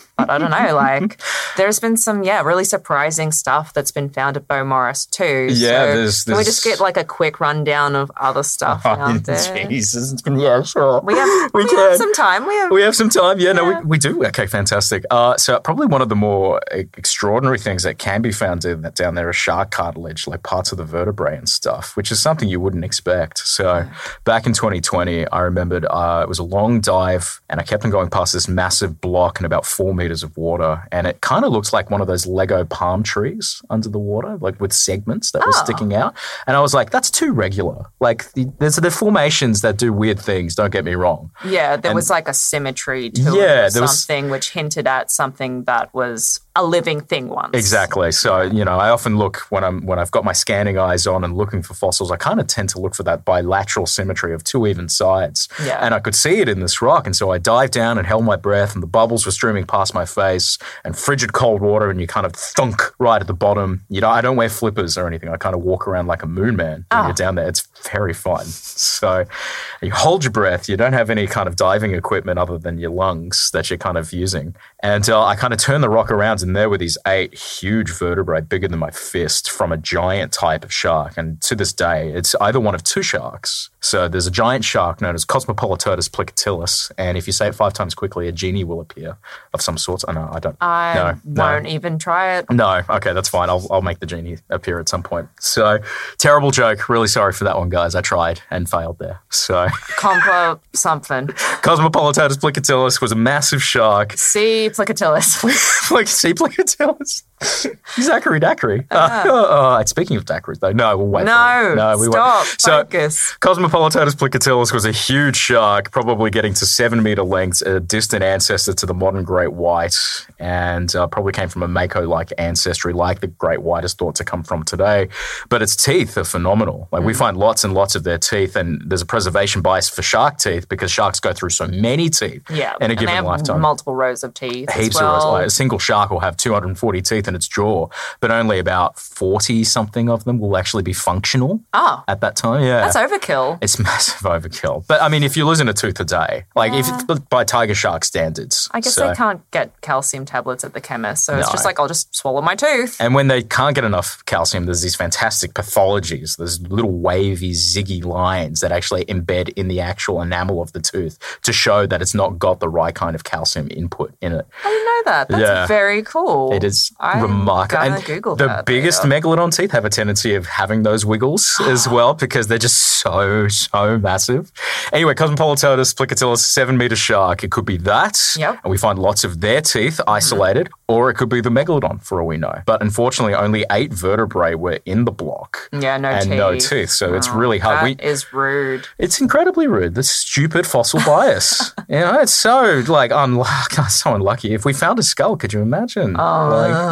don't know, like there's been some, yeah, really surprising stuff that's been found at Beaumaris too.
Yeah,
so
there's,
can we
there's...
just get like a quick rundown of other stuff
oh,
out there?
Jesus. Yeah, sure.
We have,
we
we
can.
have some time. We have,
we have some time. Yeah,
yeah.
no, we, we do. Okay, fantastic. Uh, so probably one of the more extraordinary things that can be found in that down there is shark cartilage, like parts of the vertebrae and stuff, which is something you wouldn't expect. So yeah. back in twenty twenty, I remembered uh, it was a long dive and I kept on going past this massive block in about four meters of water. And it kind of looks like one of those Lego palm trees under the water, like with segments that oh. were sticking out. And I was like, that's too regular. Like the, there's the formations that do weird things, don't get me wrong.
Yeah, there
and,
was like a symmetry to
yeah,
it or
there was,
something which hinted at something that was a living thing once.
Exactly. So, you know, I often look when I'm when I've got my scanning eyes on and looking for fossils, I kind of tend to look for that bilateral symmetry of two even sides.
Yeah.
And I could see it in this rock. And so I dived down and held my breath and the bubbles were streaming past my face and frigid cold water and you kind of thunk right at the bottom. You know, I don't wear flippers or anything. I kind of walk around like a moon man when oh. you're down there. It's very fun. So you hold your breath. You don't have any kind of diving equipment other than your lungs that you're kind of using. And uh, I kind of turn the rock around and there were these eight huge vertebrae bigger than my fist from a giant type of shark. And to this day, it's either one of two sharks. So there's a giant shark known as Cosmopolitotus plicatilis. And if you say it five times quickly, a genie will appear of some sort. Oh, no, I don't.
I
no,
won't
no.
even try it.
No. Okay, that's fine. I'll, I'll make the genie appear at some point. So terrible joke. Really sorry for that one, guys. I tried and failed there. So
Compo something.
Cosmopolitotus plicatilis was a massive shark.
C. plicatilis.
Like C. plicatilis. Zachary Daiquiri. Uh, uh, uh, speaking of daiquiris, though, no, we'll wait.
No,
for it. no, we
stop.
won't. So,
focus.
Cosmopolitotus plicatilis was a huge shark, probably getting to seven meter lengths, a distant ancestor to the modern great white, and uh, probably came from a mako-like ancestry, like the great white is thought to come from today. But its teeth are phenomenal. Like mm. we find lots and lots of their teeth, and there's a preservation bias for shark teeth because sharks go through so many teeth
yeah.
in a
and
given
they have
lifetime.
Multiple rows of teeth.
Heaps
as well.
of rows. Like a single shark will have two hundred forty teeth in its jaw, but only about forty something of them will actually be functional
oh,
at that time. Yeah.
That's overkill.
It's massive overkill. But I mean, if you're losing a tooth a day, like yeah. if by tiger shark standards.
I guess
so.
they can't get calcium tablets at the chemist, so it's
No.
just like, I'll just swallow my tooth.
And when they can't get enough calcium, there's these fantastic pathologies. There's little wavy, ziggy lines that actually embed in the actual enamel of the tooth to show that it's not got the right kind of calcium input in it.
I didn't know that. That's
Yeah.
very cool.
It is
I'm
remarkable.
gonna
And
Google
the
that
biggest
later.
megalodon teeth have a tendency of having those wiggles as well because they're just so, so massive. Anyway, Cosmopolitotus plicatilis, seven meter shark. It could be that.
Yep.
And we find lots of their teeth isolated, mm-hmm. or it could be the megalodon for all we know. But unfortunately, only eight vertebrae were in the block.
Yeah, no
and
teeth.
no teeth. So
oh,
it's really hard.
That
we,
is rude.
It's incredibly rude. The stupid fossil bias. You know, it's so like unlucky. So unlucky. If we found a skull, could you imagine?
Oh.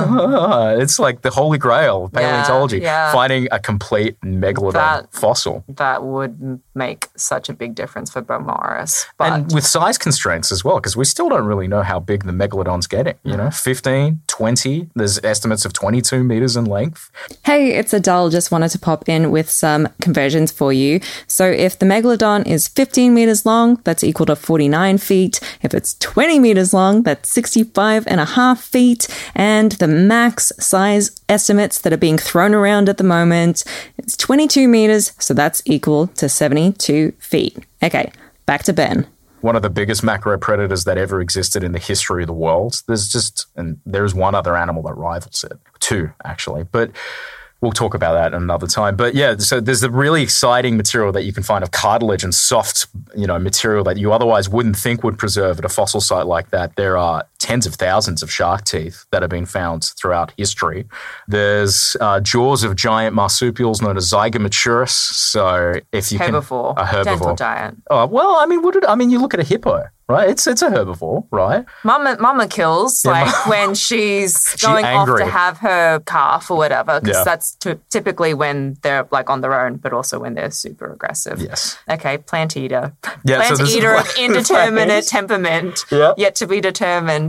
Like, it's like the holy grail of paleontology.
Yeah, yeah.
Finding a complete megalodon
That-
fossil.
That would make such a big difference for Beaumaris. But
And with size constraints as well, because we still don't really know how big the megalodon's getting. You know, fifteen, twenty. There's estimates of twenty-two meters in length.
Hey, it's Adele. Just wanted to pop in with some conversions for you. So if the megalodon is fifteen meters long, that's equal to forty-nine feet. If it's twenty meters long, that's sixty-five and a half feet. And the max size estimates that are being thrown around at the moment, it's twenty-two meters, so that's equal to seventy-two feet. Okay, back to Ben.
One of the biggest macro predators that ever existed in the history of the world. There's just, and there's one other animal that rivals it. Two, actually. But we'll talk about that another time. But yeah, so there's the really exciting material that you can find of cartilage and soft, you know, material that you otherwise wouldn't think would preserve at a fossil site like that. There are tens of thousands of shark teeth that have been found throughout history. There's uh, jaws of giant marsupials known as Zygomaturus. So if you
herbivore.
can, a herbivore,
Gentle giant.
Oh well, I mean, would it? I mean, you look at a hippo. Right, it's it's a herbivore, right?
Mama, mama kills
Yeah,
like
ma-
when she's
She
going off
angry.
to have her calf or whatever, because
Yeah.
that's t- typically when they're like on their own, but also when they're super aggressive.
Yes.
Okay, plant eater.
Yeah, so
plant
this is
eater
what-
of indeterminate temperament,
Yeah.
yet to be determined.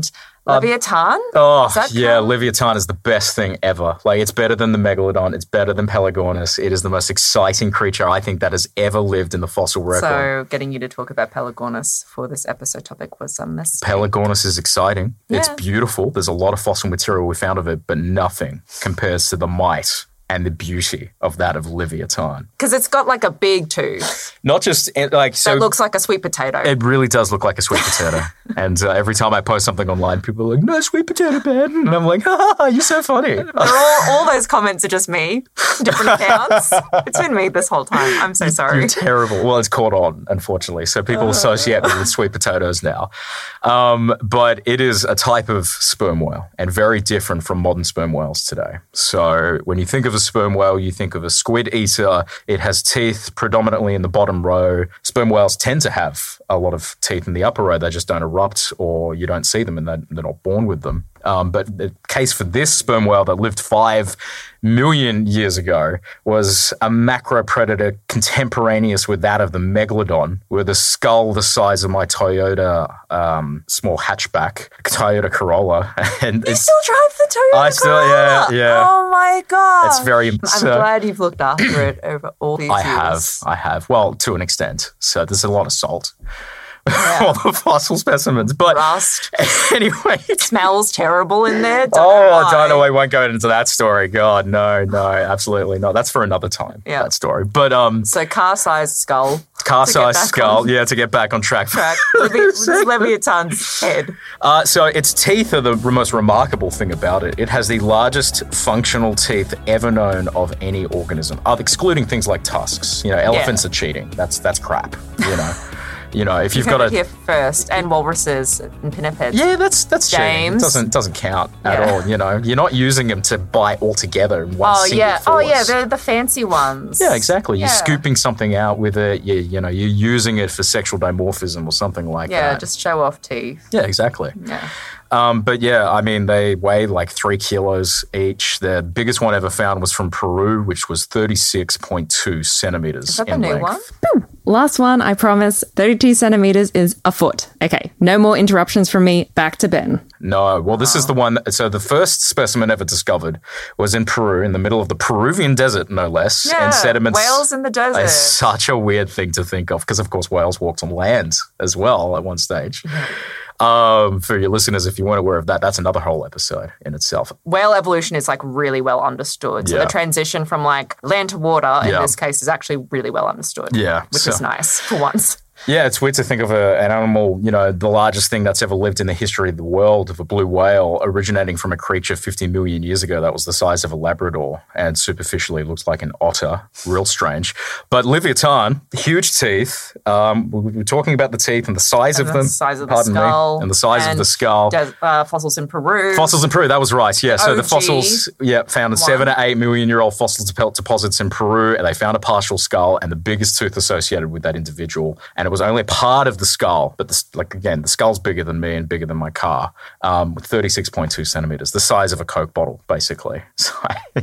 Leviathan?
Oh,
Does that
yeah,
count?
Leviathan is the best thing ever. Like, it's better than the Megalodon. It's better than Pelagornis. It is the most exciting creature I think that has ever lived in the fossil record.
So getting you to talk about Pelagornis for this episode topic was a mistake.
Pelagornis is exciting. It's
Yeah.
beautiful. There's a lot of fossil material we found of it, but nothing compares to the might and the beauty of that of Leviathan.
Because it's got like a big tooth
Not just eh, like so.
that looks like a sweet potato.
It really does look like a sweet potato. And uh, every time I post something online, people are like, "No sweet potato, Ben," and I'm like, "Ha, ha, you're so funny."
They're all, all those comments are just me, different accounts. It's been me this whole time. I'm so sorry.
You're terrible. Well, it's caught on, unfortunately. So people associate me with sweet potatoes now. Um, but it is a type of sperm whale and very different from modern sperm whales today. So when you think of a sperm whale, you think of a squid eater. It has teeth predominantly in the bottom row. Sperm whales tend to have a lot of teeth in the upper row. They just don't erupt, or you don't see them and they're, they're not born with them. Um, but the case for this sperm whale that lived five million years ago was a macro predator contemporaneous with that of the megalodon, with a skull the size of my Toyota um, small hatchback, Toyota Corolla. And
You
it's,
still drive the Toyota
I still- yeah,
Corolla?
yeah.
Oh my god!
it's very.
I'm
so-
glad you've looked after it over all these
I
years.
have, I have. Well, to an extent. So there's a lot of salt. All the fossil specimens, but
Rust.
anyway.
Smells terrible in there. Don't
Oh,
know
I don't know.
why.
I won't go into that story. God, no, no, absolutely not. That's for another time.
Yeah.
That story. But um,
So car-sized skull.
car
to get
size
back
skull.
on
Yeah, to get back on track.
track. Levi- this Leviathan's head.
Uh, so its teeth are the most remarkable thing about it. It has the largest functional teeth ever known of any organism, uh, excluding things like tusks. You know, elephants are cheating. That's that's crap. You know, you know if you've
Heard
got
it
a
here first, and walruses and pinnipeds.
yeah, that's that's cheating. It
James.
doesn't doesn't count at
Yeah.
all. You know, you're not using them to bite all together in one
Oh
single
yeah. Oh
force.
yeah. They're the fancy ones.
Yeah, exactly. You're
Yeah.
scooping something out with it. You, you know, you're using it for sexual dimorphism or something like
Yeah.
that.
Just show off teeth.
yeah, exactly.
Yeah.
Um, but yeah, I mean, they weigh like three kilos each. The biggest one ever found was from Peru, which was thirty-six point two centimeters
Is that the
in
new
length.
one?
Last one, I promise. thirty-two centimeters is a foot. Okay, no more interruptions from me. Back to Ben.
No, well, this is the one. That, so the first specimen ever discovered was in Peru, in the middle of the Peruvian desert, no less.
Yeah.
and sediments.
Whales in the desert.
Is such a weird thing to think of because, of course, whales walked on land as well at one stage. Um, for your listeners, if you weren't aware of that, that's another whole episode in itself.
Whale evolution is like really well understood. So
Yeah.
the transition from like land to water in
Yeah.
this case is actually really well understood.
Yeah,
Which
so-
is nice for once.
Yeah, it's weird to think of a, an animal, you know, the largest thing that's ever lived in the history of the world, of a blue whale, originating from a creature fifty million years ago that was the size of a Labrador and superficially looks like an otter. Real strange. But Leviathan, huge teeth. Um, we we were talking about the teeth and the size
And
of
the
them.
size of the
Pardon
skull.
me. And the size of
and
the skull.
Des- uh, fossils in Peru.
Fossils in Peru, that was right. Yeah, so the
O G.
fossils, yeah, found in seven to eight million year old fossil dep- deposits in Peru, and they found a partial skull and the biggest tooth associated with that individual. And it was only part of the skull, but the, like again, the skull's bigger than me and bigger than my car, um, with thirty-six point two centimeters, the size of a Coke bottle, basically. So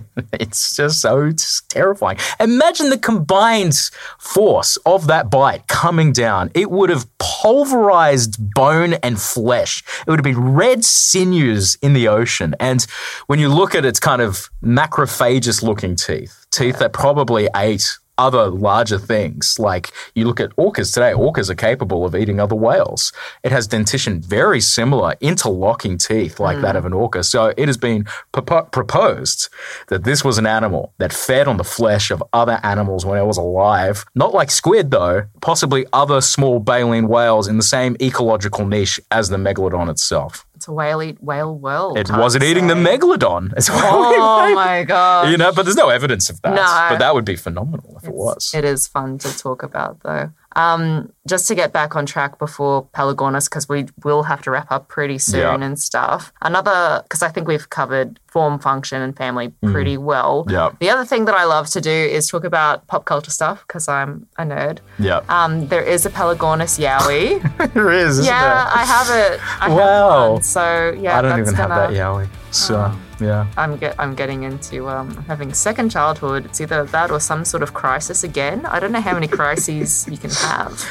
it's just so just terrifying. Imagine the combined force of that bite coming down. It would have pulverized bone and flesh. It would have been red sinews in the ocean. And when you look at its kind of macrophagous looking teeth, teeth that probably ate other larger things. Like you look at orcas today, orcas are capable of eating other whales. It has dentition very similar, interlocking teeth like mm. that of an orca. So it has been pro- proposed that this was an animal that fed on the flesh of other animals when it was alive. Not like squid though, possibly other small baleen whales in the same ecological niche as the megalodon itself.
It's a whale eat whale world.
It
I'd
wasn't eating the
say.
megalodon. It's
Oh my god!
You know, but there's no evidence of that.
No.
But that would be phenomenal if it was.
It is fun to talk about, though. Um, just to get back on track before Pelagornis, because we will have to wrap up pretty soon
Yeah.
and stuff. Another, because I think we've covered form, function, and family pretty well.
Yeah.
The other thing that I love to do is talk about pop culture stuff, because I'm a nerd.
Yeah.
Um, there is a Pelagornis Yowie.
There is, isn't
yeah,
there?
I have it. I
Wow.
have one. So yeah,
I don't
that's
even
gonna,
have that Yowie. So, yeah.
I'm get I'm getting into um, having second childhood. It's either that or some sort of crisis again. I don't know how many crises you can have.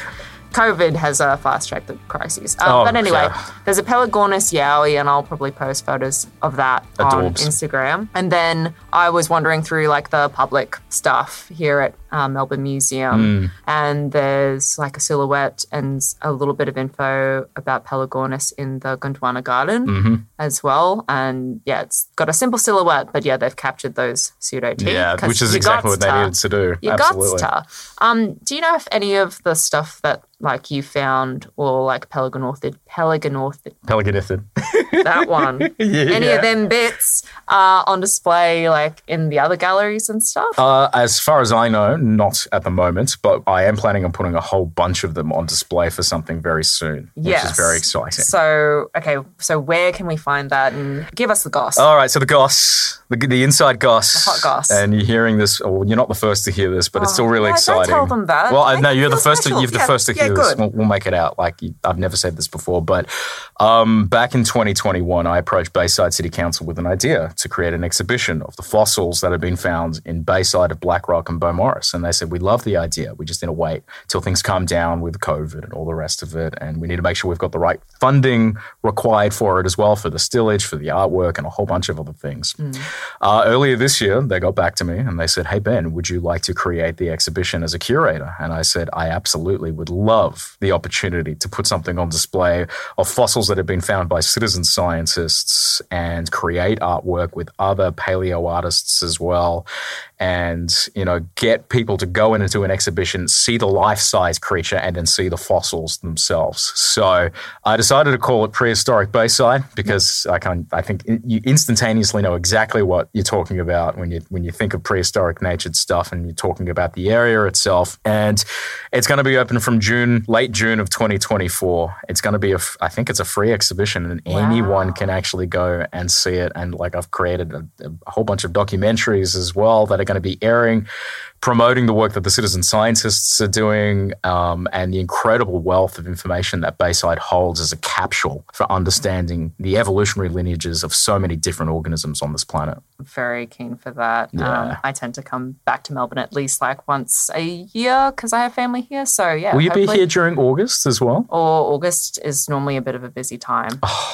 COVID has uh, fast-tracked the crises. Um,
Oh,
but anyway,
yeah.
there's a Pelagornis yowie, and I'll probably post photos of that on
Adorbs.
Instagram. And then I was wandering through like the public stuff here at uh, Melbourne Museum,
Mm.
and there's like a silhouette and a little bit of info about Pelagornis in the Gondwana Garden
Mm-hmm.
as well. And yeah, it's got a simple silhouette, but yeah, they've captured those pseudo teeth.
Yeah,
'cause
which is
you
exactly what they
gots
needed to do.
You
Absolutely.
gots to. Um, do you know if any of the stuff that like you found or like Pelagonorthid, Pelagonorthid,
Pelagonithid.
that one,
Yeah.
any of them bits are on display like in the other galleries and stuff?
Uh, as far as I know, not at the moment, but I am planning on putting a whole bunch of them on display for something very soon, which
Yes.
is very exciting.
So, okay, so where can we find that? And give us the goss.
All right, so the goss, the, the inside goss.
The hot goss.
And you're hearing this, or you're not the first to hear this, but it's
Oh,
still really
yeah, don't
exciting.
tell them that.
Well, I
Make
no,
them
you're the
feel
first to,
special.
you're the
Yeah,
first to
yeah,
hear this.
good.
We'll, we'll make it out. Like, you, I've never said this before, but um, back in twenty twenty-one, I approached Bayside City Council with an idea to create an exhibition of the fossils that have been found in Bayside of Blackrock and Beaumaris. And they said, we love the idea. We just need to wait till things calm down with COVID and all the rest of it. And we need to make sure we've got the right funding required for it as well, for the stillage, for the artwork, and a whole bunch of other things. Uh, earlier this year, they got back to me and they said, hey, Ben, would you like to create the exhibition as a curator? And I said, I absolutely would love the opportunity to put something on display of fossils that have been found by citizen scientists and create artwork with other paleo artists as well. And, you know, get people to go into an exhibition, see the life-size creature, and then see the fossils themselves. So I decided to call it Prehistoric Bayside because I can I think you instantaneously know exactly what you're talking about when you when you think of prehistoric natured stuff, and you're talking about the area itself. And it's going to be open from June, late June of twenty twenty-four. It's going to be a, I think it's a free exhibition, and anyone can actually go and see it. And like I've created a, a whole bunch of documentaries as well that are going to be airing, promoting the work that the citizen scientists are doing, um, and the incredible wealth of information that Bayside holds as a capsule for understanding the evolutionary lineages of so many different organisms on this planet.
Very keen for that.
Yeah.
Um, I tend to come back to Melbourne at least like once a year because I have family here. So yeah.
Will you be
hopefully-
here during August as well?
Or August is normally a bit of a busy time.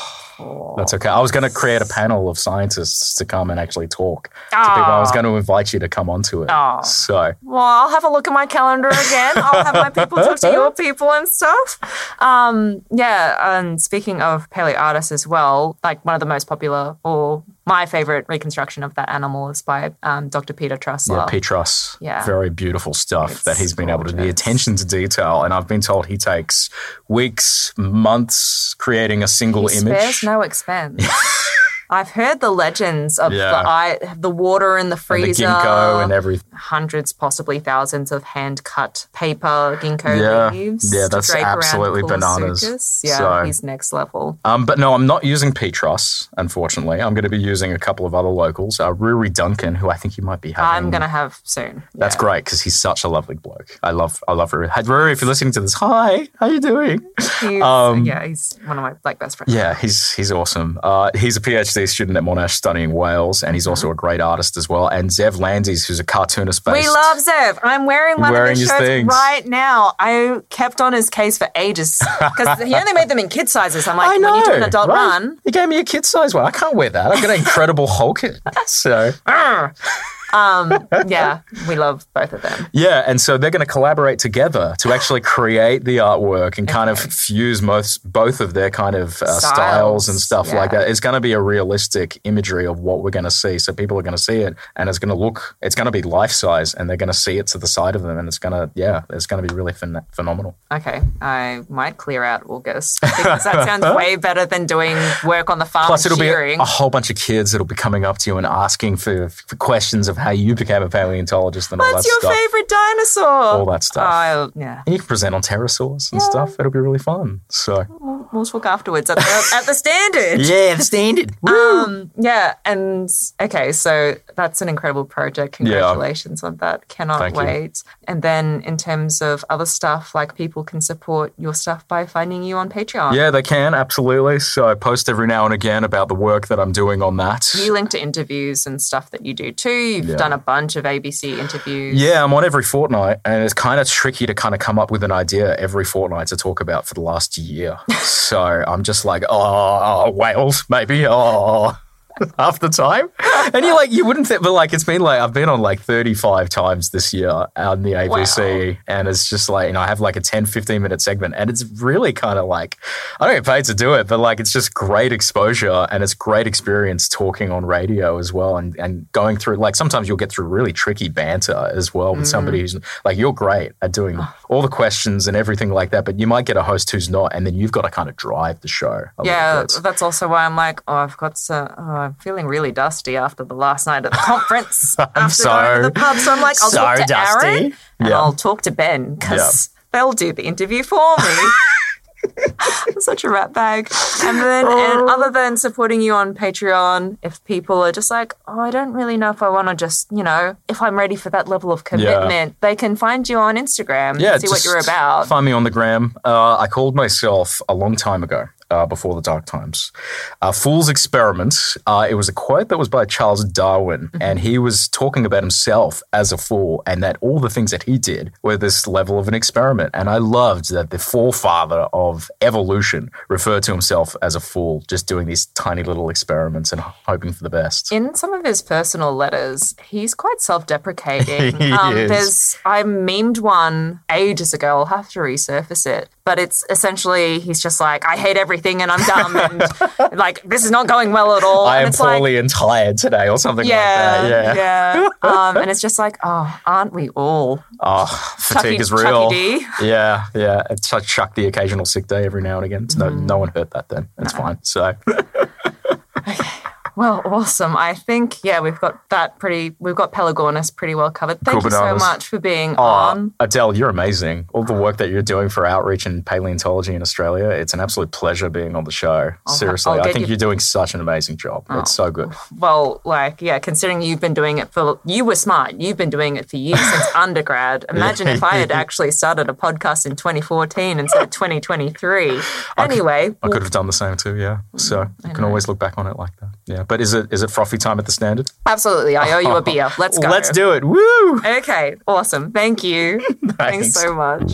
That's okay. I was going to create a panel of scientists to come and actually talk to people. I was going to invite you to come onto it.
Oh.
So
Well, I'll have a look at my calendar again. I'll have my people talk to your people and stuff. Um, yeah, and speaking of paleo artists as well, like one of the most popular or my favorite reconstruction of that animal is by um, Doctor Peter Trussler.
yeah, Petros,
Yeah.
very beautiful stuff
It's
that he's been able to, the
gorgeous.
attention to detail. And I've been told he takes weeks, months creating a single
He
image.
spares no expense. I've heard the legends of
Yeah.
the eye, the water in the
and the
freezer,
ginkgo and everything.
hundreds, possibly thousands of hand-cut paper ginkgo
Yeah.
leaves.
Yeah,
to
that's
drape around
absolutely bananas.
Pulsucus. Yeah,
So-
he's next level.
Um, but no, I'm not using Petros, unfortunately. I'm going to be using a couple of other locals. Uh, Ruri Duncan, who I think you might be having.
I'm gonna have soon.
That's
Yeah.
great because he's such a lovely bloke. I love, I love Ruri. Hi, Ruri, if you're listening to this, hi, how you doing?
He's,
Um,
yeah, he's one of my like best friends.
Yeah, he's he's awesome. Uh, he's a PhD student at Monash studying whales, and he's also a great artist as well. And Zev Landis, who's a cartoonist based.
We love Zev. I'm wearing one
Wearing
of his
his
shirts
things.
right now. I kept on his case for ages because he only made them in kid sizes. I'm like,
I know.
when you do an adult
right?
run,
He gave me a kid size one. I can't wear that. I've got an incredible Hulk. So
um, yeah, we love both of them.
yeah, and so they're going to collaborate together to actually create the artwork and kind of fuse most both of their kind of uh, styles.
Styles,
and stuff like
yeah.
that. It's going to be a realistic imagery of what we're going to see. So people are going to see it, and it's going to look, it's going to be life size, and they're going to see it to the side of them, and it's going to, yeah, it's going to be really phen- phenomenal.
Okay, I might clear out August because that sounds way better than doing work on the farm.
Plus, it'll
shearing.
be a, a whole bunch of kids that'll be coming up to you and asking for, for questions of how you became a paleontologist and all
What's
that
your
stuff.
favorite dinosaur?
All that stuff.
Oh, yeah.
And you can present on pterosaurs and
Yeah.
stuff. It'll be really fun. So,
we'll talk afterwards at the, at the Standard.
Yeah, the Standard.
Um, yeah, and okay, so that's an incredible project. Congratulations yeah. on that. Cannot
Thank
wait. You. And then in terms of other stuff, like people can support your stuff by finding you on Patreon.
Yeah, they can, absolutely. So I post every now and again about the work that I'm doing on that.
You link to interviews and stuff that you do too. You've yeah. done a bunch of A B C interviews.
Yeah, I'm on every fortnight, and it's kind of tricky to kind of come up with an idea every fortnight to talk about for the last year. So I'm just like, oh, oh Wales, maybe, oh, half the time. And you're like, you wouldn't think, but like, it's been like, I've been on like thirty-five times this year on the A B C, wow. and it's just like, you know, I have like a ten, fifteen minute segment, and it's really kind of like, I don't get paid to do it, but like, it's just great exposure, and it's great experience talking on radio as well, and, and going through, like, sometimes you'll get through really tricky banter as well with mm. somebody who's like, you're great at doing all the questions and everything like that, but you might get a host who's not, and then you've got to kind of drive the show.
Yeah, that's also why I'm like, oh, I've got to, oh, I'm feeling really dusty after the last night at the conference.
I'm
after
so,
going to the pub. So I'm like, I'll
so
talk to
dusty.
Aaron and
yeah.
I'll talk to Ben because yeah. they'll do the interview for me. I'm such a rat bag. And then, and other than supporting you on Patreon, if people are just like, oh, I don't really know if I want to just, you know, if I'm ready for that level of commitment, yeah. they can find you on Instagram
yeah,
and see what you're about.
Find me on the gram. Uh, I called myself a long time ago. Uh, before the dark times. Uh, Fool's Experiment. Uh, it was a quote that was by Charles Darwin, mm-hmm. and he was talking about himself as a fool, and that all the things that he did were this level of an experiment. And I loved that the forefather of evolution referred to himself as a fool, just doing these tiny little experiments and hoping for the best.
In some of his personal letters, he's quite self-deprecating.
he
um,
is.
There's, I memed one ages ago. I'll have to resurface it. But it's essentially, he's just like, I hate everything and I'm dumb and like, this is not going well at all.
I
and
am
it's
poorly
like,
and tired today or something
yeah,
like that. Yeah.
Yeah. um, and it's just like, oh, aren't we all?
Oh, fatigue
Chucky,
is real.
Chucky D.
Yeah, yeah. It's like chuck the occasional sick day every now and again. It's no,
Mm.
no one hurt that then. It's
No.
fine. So,
Okay. Well, awesome. I think, yeah, we've got that pretty, we've got Pelagornis pretty well covered. Thank
Cool
you so
bananas.
much for being
oh,
on.
Adele, you're amazing. All the work that you're doing for outreach and paleontology in Australia, it's an absolute pleasure being on the show.
I'll-
Seriously,
I'll
I
get
think
you-
you're doing such an amazing job. It's so good.
Well, like, yeah, considering you've been doing it for, you were smart. You've been doing it for years since undergrad. Imagine if I had actually started a podcast in twenty fourteen instead of twenty twenty-three. Anyway.
I could have done the same too, yeah. So you can always look back on it like that. Yeah. But is it is it frothy time at the Standard?
Absolutely. I owe you a beer. Let's go.
Let's do it. Woo!
Okay. Awesome. Thank you. Thanks,
Thanks.
so much.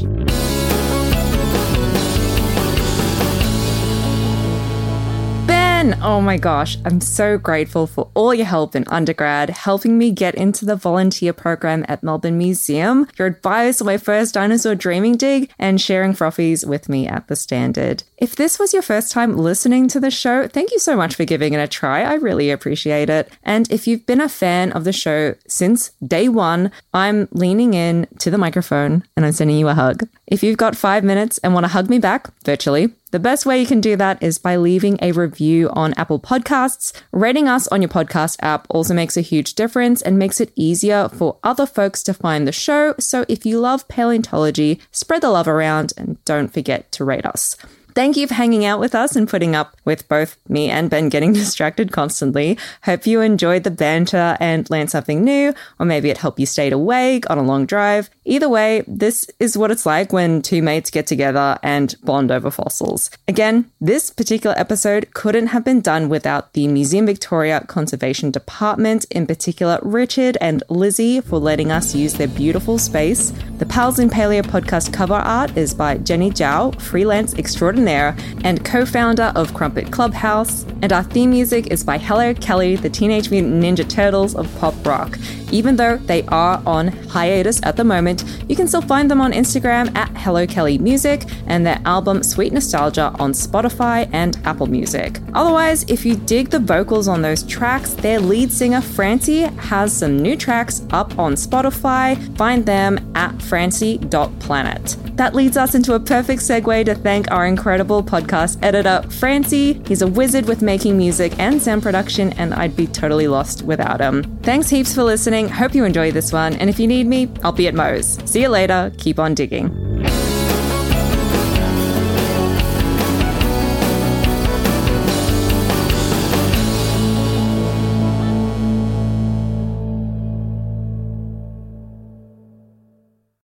Ben, oh my gosh, I'm so grateful for all your help in undergrad, helping me get into the volunteer program at Melbourne Museum, your advice on my first dinosaur dreaming dig, and sharing frothies with me at the Standard. If this was your first time listening to the show, thank you so much for giving it a try. I really appreciate it. And if you've been a fan of the show since day one, I'm leaning in to the microphone and I'm sending you a hug. If you've got five minutes and want to hug me back virtually, the best way you can do that is by leaving a review on Apple Podcasts. Rating us on your podcast app also makes a huge difference and makes it easier for other folks to find the show. So if you love paleontology, spread the love around and don't forget to rate us. Thank you for hanging out with us and putting up with both me and Ben getting distracted constantly. Hope you enjoyed the banter and learned something new, or maybe it helped you stay awake on a long drive. Either way, this is what it's like when two mates get together and bond over fossils. Again, this particular episode couldn't have been done without the Museum Victoria Conservation Department, in particular Richard and Lizzie, for letting us use their beautiful space. The Pals in Paleo podcast cover art is by Jenny Zhao, freelance extraordinaire and co-founder of Crumpet Clubhouse. And our theme music is by Hello Kelly, the Teenage Mutant Ninja Turtles of pop rock. Even though they are on hiatus at the moment, you can still find them on Instagram at Hello Kelly Music and their album Sweet Nostalgia on Spotify and Apple Music. Otherwise, if you dig the vocals on those tracks, their lead singer Francie has some new tracks up on Spotify. Find them at francie dot planet. That leads us into a perfect segue to thank our incredible podcast editor, Francie. He's a wizard with making music and sound production, and I'd be totally lost without him. Thanks heaps for listening. Hope you enjoy this one, and if you need me, I'll be at Moe's. See you later. Keep on digging.